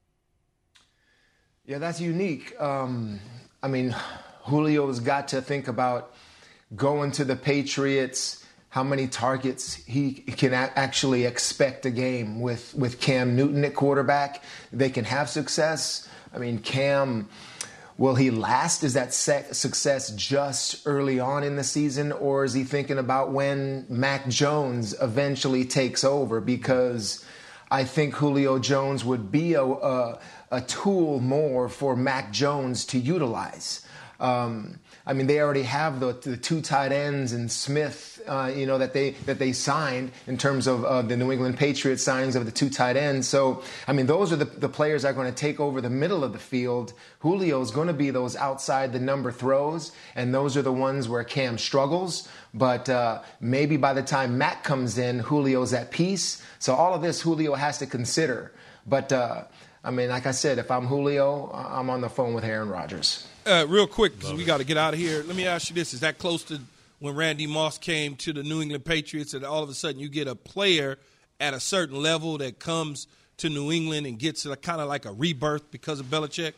Speaker 12: Yeah, that's unique. Um, I mean, Julio's got to think about going to the Patriots, how many targets he can a- actually expect a game with, with Cam Newton at quarterback. They can have success. I mean, Cam, will he last? Is that sec- success just early on in the season, or is he thinking about when Mac Jones eventually takes over? Because I think Julio Jones would be a, a, a tool more for Mac Jones to utilize. Um, I mean, they already have the, the two tight ends and Smith, uh, you know, that they that they signed in terms of uh, the New England Patriots signings of the two tight ends. So, I mean, those are the, the players that are going to take over the middle of the field. Julio is going to be those outside the number throws, and those are the ones where Cam struggles. But uh, maybe by the time Mac comes in, Julio's at peace. So all of this Julio has to consider. But, uh, I mean, like I said, if I'm Julio, I'm on the phone with Aaron Rodgers.
Speaker 4: Uh, real quick, because we got to get out of here. Let me ask you this. Is that close to when Randy Moss came to the New England Patriots and all of a sudden you get a player at a certain level that comes to New England and gets a, kind of like a rebirth because of Belichick?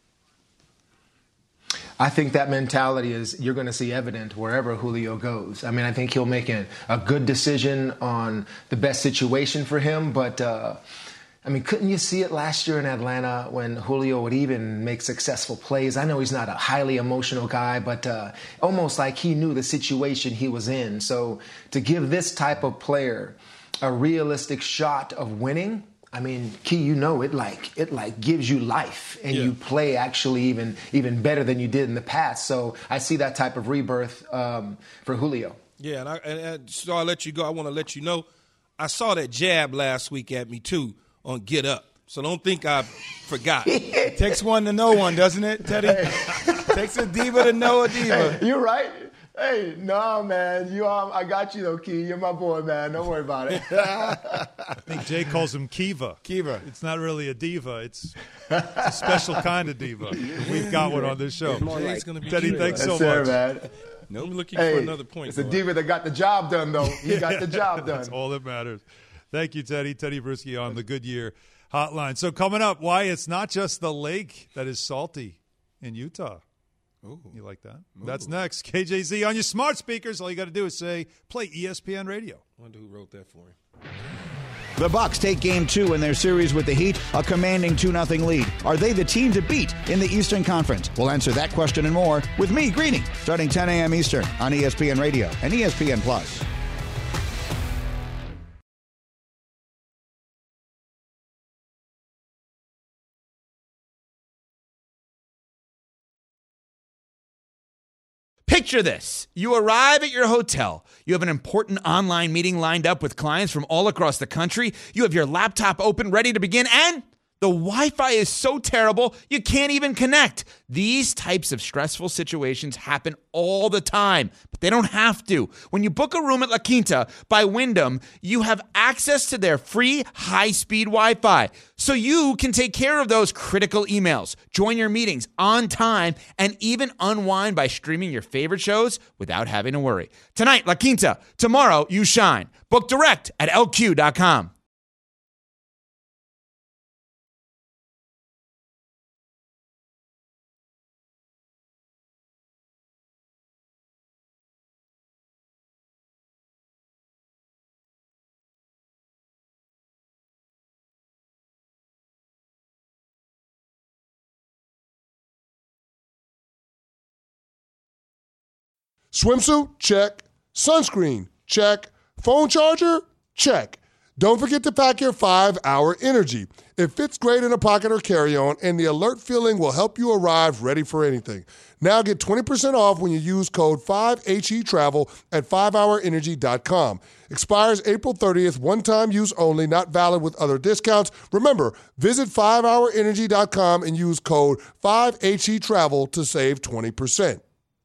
Speaker 12: I think that mentality is you're going to see evident wherever Julio goes. I mean, I think he'll make a, a good decision on the best situation for him, but uh, I mean, couldn't you see it last year in Atlanta when Julio would even make successful plays? I know he's not a highly emotional guy, but uh, almost like he knew the situation he was in. So to give this type of player a realistic shot of winning, I mean, Key, you know, it like it like gives you life, and yeah. you play actually even even better than you did in the past. So I see that type of rebirth um, for Julio.
Speaker 4: Yeah, and, I, and, and so I'll let you go. I want to let you know, I saw that jab last week at me too on Get Up. So don't think I forgot.
Speaker 5: It takes one to know one, doesn't it, Teddy? Hey. Takes a diva to know a diva.
Speaker 12: Hey, you're right. Hey, no, man. You, um, I got you, though, Key. You're my boy, man. Don't worry about it.
Speaker 2: I think Jay calls him Kiva.
Speaker 5: Kiva.
Speaker 2: It's not really a diva. It's, it's a special kind of diva. We've got one on this show.
Speaker 4: Jay's gonna be
Speaker 2: Teddy,
Speaker 4: Kiva.
Speaker 2: thanks so
Speaker 12: That's
Speaker 2: much.
Speaker 12: It, man.
Speaker 4: Nope. I'm looking
Speaker 12: hey,
Speaker 4: for another point.
Speaker 12: It's a diva that got the job done, though. He got the job done.
Speaker 2: That's all that matters. Thank you, Teddy. Teddy Bruschi on the Goodyear Hotline. So coming up, why it's not just the lake that is salty in Utah. Ooh. You like that? Ooh. That's next. K J Z on your smart speakers. All you got to do is say, play E S P N Radio.
Speaker 4: I wonder who wrote that for him.
Speaker 11: The Bucks take game two in their series with the Heat, a commanding two nothing lead. Are they the team to beat in the Eastern Conference? We'll answer that question and more with me, Greeny, starting ten a.m. Eastern on E S P N Radio and E S P N Plus.
Speaker 13: Picture this. You arrive at your hotel. You have an important online meeting lined up with clients from all across the country. You have your laptop open, ready to begin, and the Wi-Fi is so terrible, you can't even connect. These types of stressful situations happen all the time, but they don't have to. When you book a room at La Quinta by Wyndham, you have access to their free high-speed Wi-Fi, so you can take care of those critical emails, join your meetings on time, and even unwind by streaming your favorite shows without having to worry. Tonight, La Quinta. Tomorrow, you shine. Book direct at L Q dot com.
Speaker 14: Swimsuit? Check. Sunscreen? Check. Phone charger? Check. Don't forget to pack your five hour Energy. It fits great in a pocket or carry-on, and the alert feeling will help you arrive ready for anything. Now get twenty percent off when you use code five H E Travel at five hour energy dot com. Expires April thirtieth, one-time use only, not valid with other discounts. Remember, visit five hour energy dot com and use code five H E Travel to save twenty percent.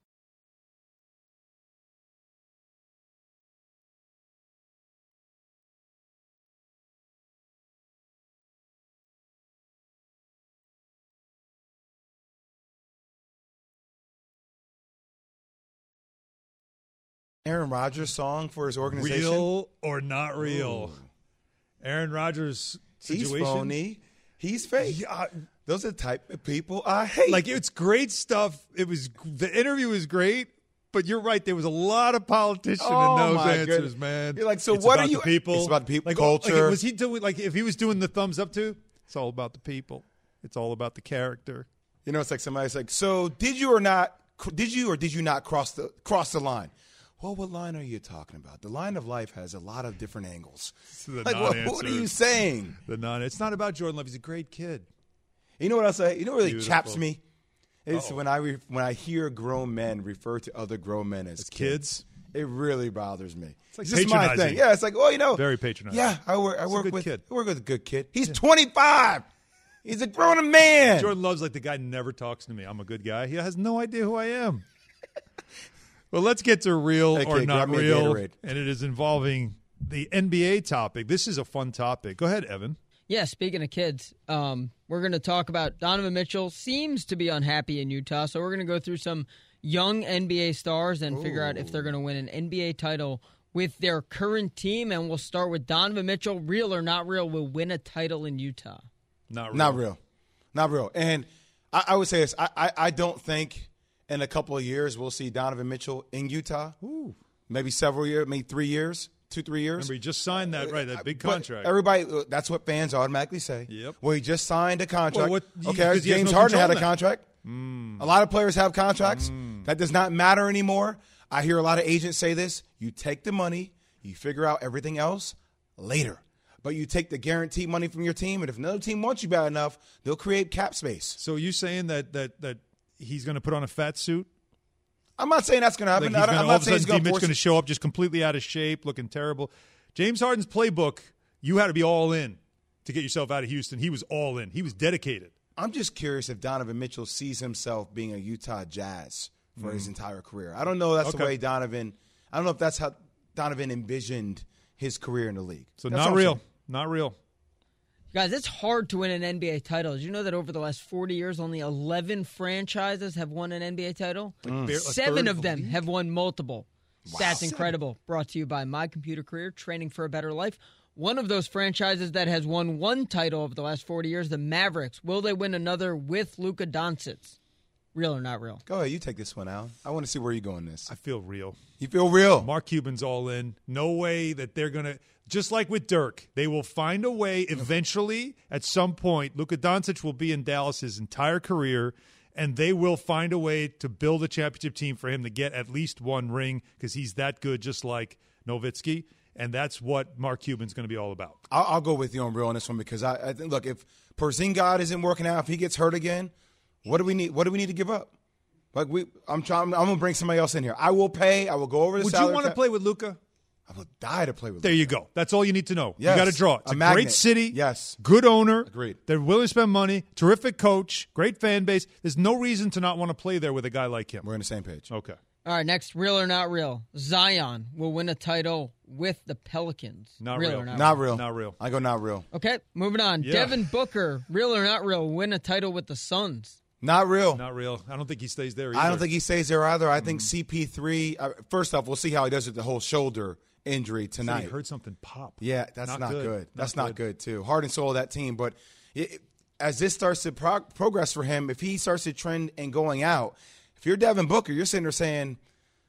Speaker 5: Aaron Rodgers song for his organization.
Speaker 2: Real or not real? Ooh. Aaron Rodgers' situation.
Speaker 5: He's phony. He's fake. Yeah, those are the type of people I hate.
Speaker 2: Like, it's great stuff. It was the interview was great, But you're right. There was a lot of politician
Speaker 5: Oh,
Speaker 2: in those
Speaker 5: my
Speaker 2: answers,
Speaker 5: goodness.
Speaker 2: man.
Speaker 5: You're like, so
Speaker 2: It's
Speaker 5: what
Speaker 2: about
Speaker 5: are you-
Speaker 2: The people.
Speaker 5: It's about the people,
Speaker 2: like,
Speaker 5: culture.
Speaker 2: Like, was he doing like if he was doing the thumbs up too? It's all about the people. It's all about the character.
Speaker 5: You know, it's like somebody's like, so did you or not? Did you or did you not cross the cross the line? Well, what line are you talking about? The line of life has a lot of different angles.
Speaker 2: The
Speaker 5: Like, what, what are you saying?
Speaker 2: The non. It's not about Jordan Love. He's a great kid.
Speaker 5: You know what I'll say? You know what really
Speaker 2: Beautiful.
Speaker 5: chaps me? It's
Speaker 2: Uh-oh.
Speaker 5: when I re- when I hear grown men refer to other grown men as,
Speaker 2: As kids?
Speaker 5: It really bothers me.
Speaker 2: It's like
Speaker 5: It's just my
Speaker 2: patronizing.
Speaker 5: thing. Yeah, it's like, well, you know,
Speaker 2: Very patronizing.
Speaker 5: Yeah, I work. I
Speaker 2: He's a
Speaker 5: work
Speaker 2: good
Speaker 5: with.
Speaker 2: kid.
Speaker 5: I work with a good kid. He's twenty-five. He's a grown man.
Speaker 2: Jordan Love's like the guy who never talks to me. I'm a good guy. He has no idea who I am. Well, let's get to real
Speaker 5: Hey,
Speaker 2: or
Speaker 5: kid,
Speaker 2: not
Speaker 5: grab me a
Speaker 2: real,
Speaker 5: Gatorade.
Speaker 2: and it is involving the N B A topic. This is a fun topic. Go ahead, Evan.
Speaker 15: Yeah, speaking of kids, um, we're going to talk about Donovan Mitchell seems to be unhappy in Utah, so we're going to go through some young N B A stars and figure out if they're going to win an N B A title with their current team, and we'll start with Donovan Mitchell. Real or not real, will win a title in Utah.
Speaker 2: Not real.
Speaker 5: Not real. Not real. And I, I would say this. I, I, I don't think in a couple of years we'll see Donovan Mitchell in Utah.
Speaker 2: Ooh.
Speaker 5: Maybe several years, maybe three years, two, three years.
Speaker 2: Remember, he just signed that, right, that big
Speaker 5: But
Speaker 2: contract.
Speaker 5: Everybody, that's what fans automatically say.
Speaker 2: Yep.
Speaker 5: Well, he just signed a contract.
Speaker 2: Well, what-
Speaker 5: okay,
Speaker 2: 'cause he has
Speaker 5: James
Speaker 2: no
Speaker 5: Harden
Speaker 2: control
Speaker 5: had a
Speaker 2: now.
Speaker 5: contract.
Speaker 2: Mm.
Speaker 5: A lot of players have contracts. That does not matter anymore. I hear a lot of agents say this. You take the money, you figure out everything else later. But you take the guaranteed money from your team, and if another team wants you bad enough, they'll create cap space.
Speaker 2: So are you saying that that that he's going to put on a fat suit?
Speaker 5: I'm not saying that's going to happen.
Speaker 2: Like he's
Speaker 5: I don't-
Speaker 2: gonna,
Speaker 5: I'm
Speaker 2: all
Speaker 5: not
Speaker 2: of a
Speaker 5: saying he's
Speaker 2: sudden,
Speaker 5: going
Speaker 2: D.
Speaker 5: to
Speaker 2: Mitch's going to show up just completely out of shape, looking terrible. James Harden's playbook, you had to be all in to get yourself out of Houston. He was all in. He was dedicated.
Speaker 5: I'm just curious if Donovan Mitchell sees himself being a Utah Jazz for his
Speaker 2: Mm.
Speaker 5: entire career. I don't know that's
Speaker 2: Okay.
Speaker 5: the way Donovan – I don't know if that's how Donovan envisioned his career in the league.
Speaker 2: So
Speaker 5: That's
Speaker 2: not
Speaker 5: what I'm
Speaker 2: real.
Speaker 5: saying.
Speaker 2: Not real.
Speaker 15: Guys, it's hard to win an N B A title. Did you know that over the last forty years, only eleven franchises have won an N B A title?
Speaker 2: Like Mm. bare- a
Speaker 15: Seven
Speaker 2: third
Speaker 15: of
Speaker 2: of the
Speaker 15: them
Speaker 2: league?
Speaker 15: have won multiple.
Speaker 2: Wow.
Speaker 15: That's
Speaker 2: Seven.
Speaker 15: incredible. Brought to you by My Computer Career, Training for a Better Life. One of those franchises that has won one title over the last forty years, the Mavericks. Will they win another with Luka Doncic? Real or not real?
Speaker 5: Go ahead. You take this one out. I want to see where you're going this.
Speaker 2: I feel real.
Speaker 5: You feel real?
Speaker 2: Mark Cuban's all in. No way that they're going to – just like with Dirk, they will find a way eventually at some point. Luka Doncic will be in Dallas his entire career, and they will find a way to build a championship team for him to get at least one ring because he's that good, just like Nowitzki. And that's what Mark Cuban's going to be all about.
Speaker 5: I'll, I'll go with you on real on this one because I, I think, look, if Porzingis isn't working out, if he gets hurt again, what do we need? What do we need to give up? Like we, I'm trying. I'm going to bring somebody else in here. I will pay. I will go over the
Speaker 2: Would
Speaker 5: salary
Speaker 2: you want to
Speaker 5: cap.
Speaker 2: play with Luka?
Speaker 5: I would die to play with.
Speaker 2: There
Speaker 5: Luka.
Speaker 2: you go. That's all you need to know.
Speaker 5: Yes.
Speaker 2: You got to draw. It's
Speaker 5: A
Speaker 2: a,
Speaker 5: magnet.
Speaker 2: great city.
Speaker 5: Yes.
Speaker 2: Good owner.
Speaker 5: Agreed.
Speaker 2: They're willing to spend money. Terrific coach. Great fan base. There's no reason to not want to play there with a guy like him.
Speaker 5: We're on the same page.
Speaker 2: Okay.
Speaker 15: All right, next, real or not real? Zion will win a title with the Pelicans.
Speaker 2: Not
Speaker 15: real.
Speaker 2: real.
Speaker 15: Or not,
Speaker 5: Not
Speaker 15: real?
Speaker 5: real.
Speaker 2: Not real.
Speaker 5: I go not real.
Speaker 15: Okay, moving on.
Speaker 2: Yeah.
Speaker 15: Devin Booker, real or not real, win a title with the Suns.
Speaker 5: Not real.
Speaker 2: Not real. I don't think he stays there either.
Speaker 5: I don't think he stays there either. I
Speaker 2: Mm.
Speaker 5: think C P three. Uh, first off, we'll see how he does with the whole shoulder injury
Speaker 2: Said
Speaker 5: tonight.
Speaker 2: He heard something pop.
Speaker 5: Yeah, that's not,
Speaker 2: Not
Speaker 5: good.
Speaker 2: good.
Speaker 5: That's
Speaker 2: Not
Speaker 5: not good. too. Heart and soul of that team. But it, as this starts to prog- progress for him, if he starts to trend and going out, if you're Devin Booker, you're sitting there saying,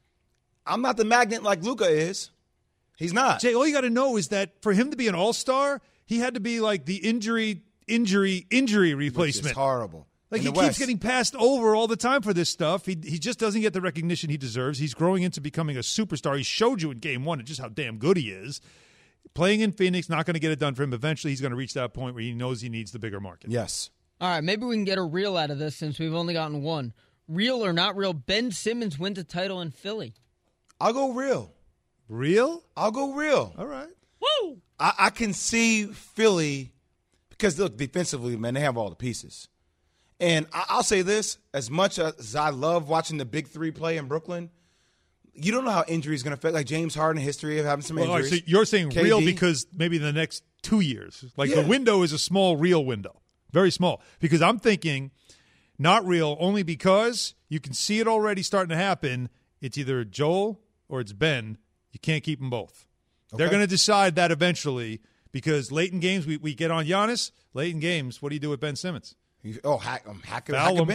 Speaker 5: I'm not the magnet like Luka is. He's not.
Speaker 2: Jay, all you got to know is that for him to be an all-star, he had to be like the injury, injury, injury replacement.
Speaker 5: It's horrible.
Speaker 2: Like
Speaker 5: In
Speaker 2: he
Speaker 5: the
Speaker 2: keeps
Speaker 5: West.
Speaker 2: getting passed over all the time for this stuff. He he just doesn't get the recognition he deserves. He's growing into becoming a superstar. He showed you in game one just how damn good he is. Playing in Phoenix, not going to get it done for him. Eventually, he's going to reach that point where he knows he needs the bigger market.
Speaker 5: Yes.
Speaker 15: All right, maybe we can get a real out of this since we've only gotten one. Real or not real, Ben Simmons wins a title in Philly.
Speaker 5: I'll go real.
Speaker 2: Real?
Speaker 5: I'll go real.
Speaker 2: All right.
Speaker 15: Woo!
Speaker 5: I, I can see Philly because, look, defensively, man, they have all the pieces. And I, I'll say this, as much as I love watching the big three play in Brooklyn, you don't know how injury is going to affect, like James Harden, history of having some
Speaker 2: Well, all right,
Speaker 5: injuries.
Speaker 2: so you're saying
Speaker 5: K D.
Speaker 2: real because maybe the next two years. Like
Speaker 5: Yeah.
Speaker 2: the window is a small real window. Very small. Because I'm thinking not real only because you can see it already starting to happen. It's either Joel or it's Ben. You can't keep them both. They're
Speaker 5: Okay.
Speaker 2: going to decide that eventually because late in games we, we get on Giannis. Late in games, what do you do with Ben Simmons?
Speaker 5: You- oh, hack, um, hack,
Speaker 2: Foul
Speaker 5: hack
Speaker 2: him.
Speaker 5: Ben.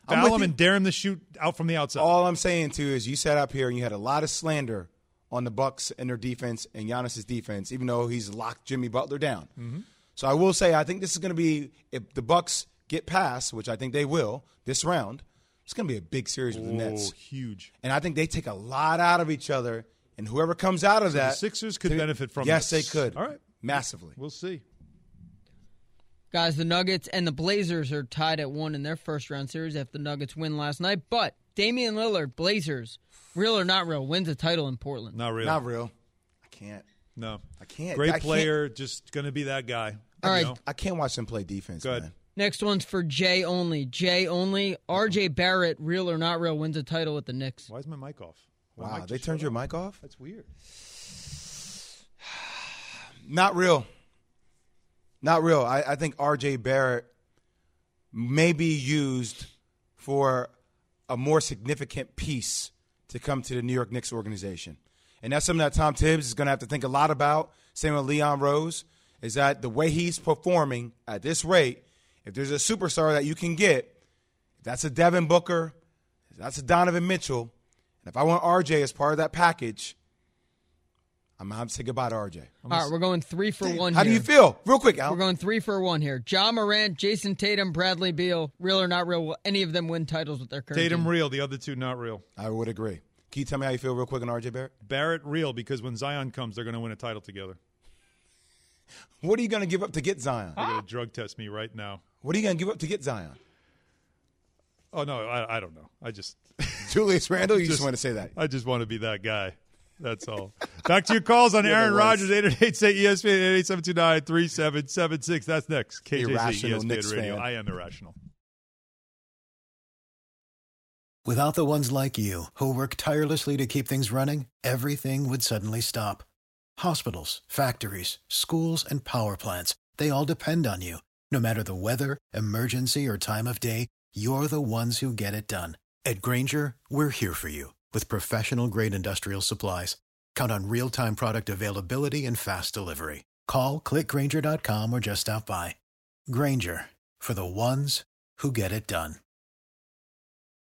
Speaker 2: foul him and dare him to shoot out from the outside.
Speaker 5: All I'm saying, too, is you sat up here and you had a lot of slander on the Bucks and their defense and Giannis's defense, even though he's locked Jimmy Butler down.
Speaker 2: Mm-hmm.
Speaker 5: So I will say I think this is going to be, if the Bucks get past, which I think they will this round, it's going to be a big series with the Nets.
Speaker 2: Huge.
Speaker 5: And I think they take a lot out of each other, and whoever comes out of
Speaker 2: So
Speaker 5: that.
Speaker 2: the Sixers could benefit from
Speaker 5: Yes,
Speaker 2: this.
Speaker 5: they could.
Speaker 2: All right.
Speaker 5: Massively.
Speaker 2: We'll see.
Speaker 15: Guys, the Nuggets and the Blazers are tied at one in their first round series after the Nuggets win last night. But Damian Lillard, Blazers, real or not real, wins a title in Portland.
Speaker 2: Not real.
Speaker 5: Not real. I can't.
Speaker 2: No.
Speaker 5: I can't.
Speaker 2: Great
Speaker 5: I
Speaker 2: player,
Speaker 5: can't.
Speaker 2: just going to be that guy.
Speaker 15: All right.
Speaker 2: You know?
Speaker 5: I can't watch them play defense,
Speaker 2: Good.
Speaker 5: man.
Speaker 15: Next one's for Jay only. Jay only. R J Barrett, real or not real, wins a title with the Knicks.
Speaker 2: Why is my mic off? My
Speaker 5: Wow,
Speaker 2: mic
Speaker 5: they
Speaker 2: just
Speaker 5: turned
Speaker 2: shut
Speaker 5: your
Speaker 2: off.
Speaker 5: mic off?
Speaker 2: That's weird.
Speaker 5: Not real. Not real. I, I think R J Barrett may be used for a more significant piece to come to the New York Knicks organization. And that's something that Tom Tibbs is going to have to think a lot about. Same with Leon Rose, is that the way he's performing at this rate, if there's a superstar that you can get, if that's a Devin Booker, if that's a Donovan Mitchell, and if I want R J as part of that package, I'm going to have to say goodbye to R J.
Speaker 15: All right, we're going three for one
Speaker 5: How
Speaker 15: here.
Speaker 5: do you feel? Real quick, Al.
Speaker 15: We're going three for one here. Ja Morant, Jason Tatum, Bradley Beal, real or not real, will any of them win titles with their current
Speaker 2: Tatum
Speaker 15: team?
Speaker 2: real, the other two not real.
Speaker 5: I would agree. Can you tell me how you feel real quick on R J Barrett?
Speaker 2: Barrett real, because when Zion comes, they're going to win a title together.
Speaker 5: What are you going to give up to get Zion?
Speaker 2: They're going to drug test me right now.
Speaker 5: What are you going to give up to get Zion?
Speaker 2: Oh, no, I, I don't know. I just –
Speaker 5: Julius Randle, you just, want to say that.
Speaker 2: I just want to be that guy. That's all. Back to your calls on Aaron Rodgers, eight eight eight, say E S P N, eight eight seven two nine, three seven seven six. That's next. K J Z,
Speaker 5: Irrational
Speaker 2: E S P N
Speaker 5: Knicks
Speaker 2: Radio.
Speaker 5: fan.
Speaker 2: I am irrational.
Speaker 16: Without the ones like you, who work tirelessly to keep things running, everything would suddenly stop. Hospitals, factories, schools, and power plants, they all depend on you. No matter the weather, emergency, or time of day, you're the ones who get it done. At Grainger, we're here for you with professional-grade industrial supplies. Count on real-time product availability and fast delivery. Call, click Grainger dot com, or just stop by. Grainger, for the ones who get it done.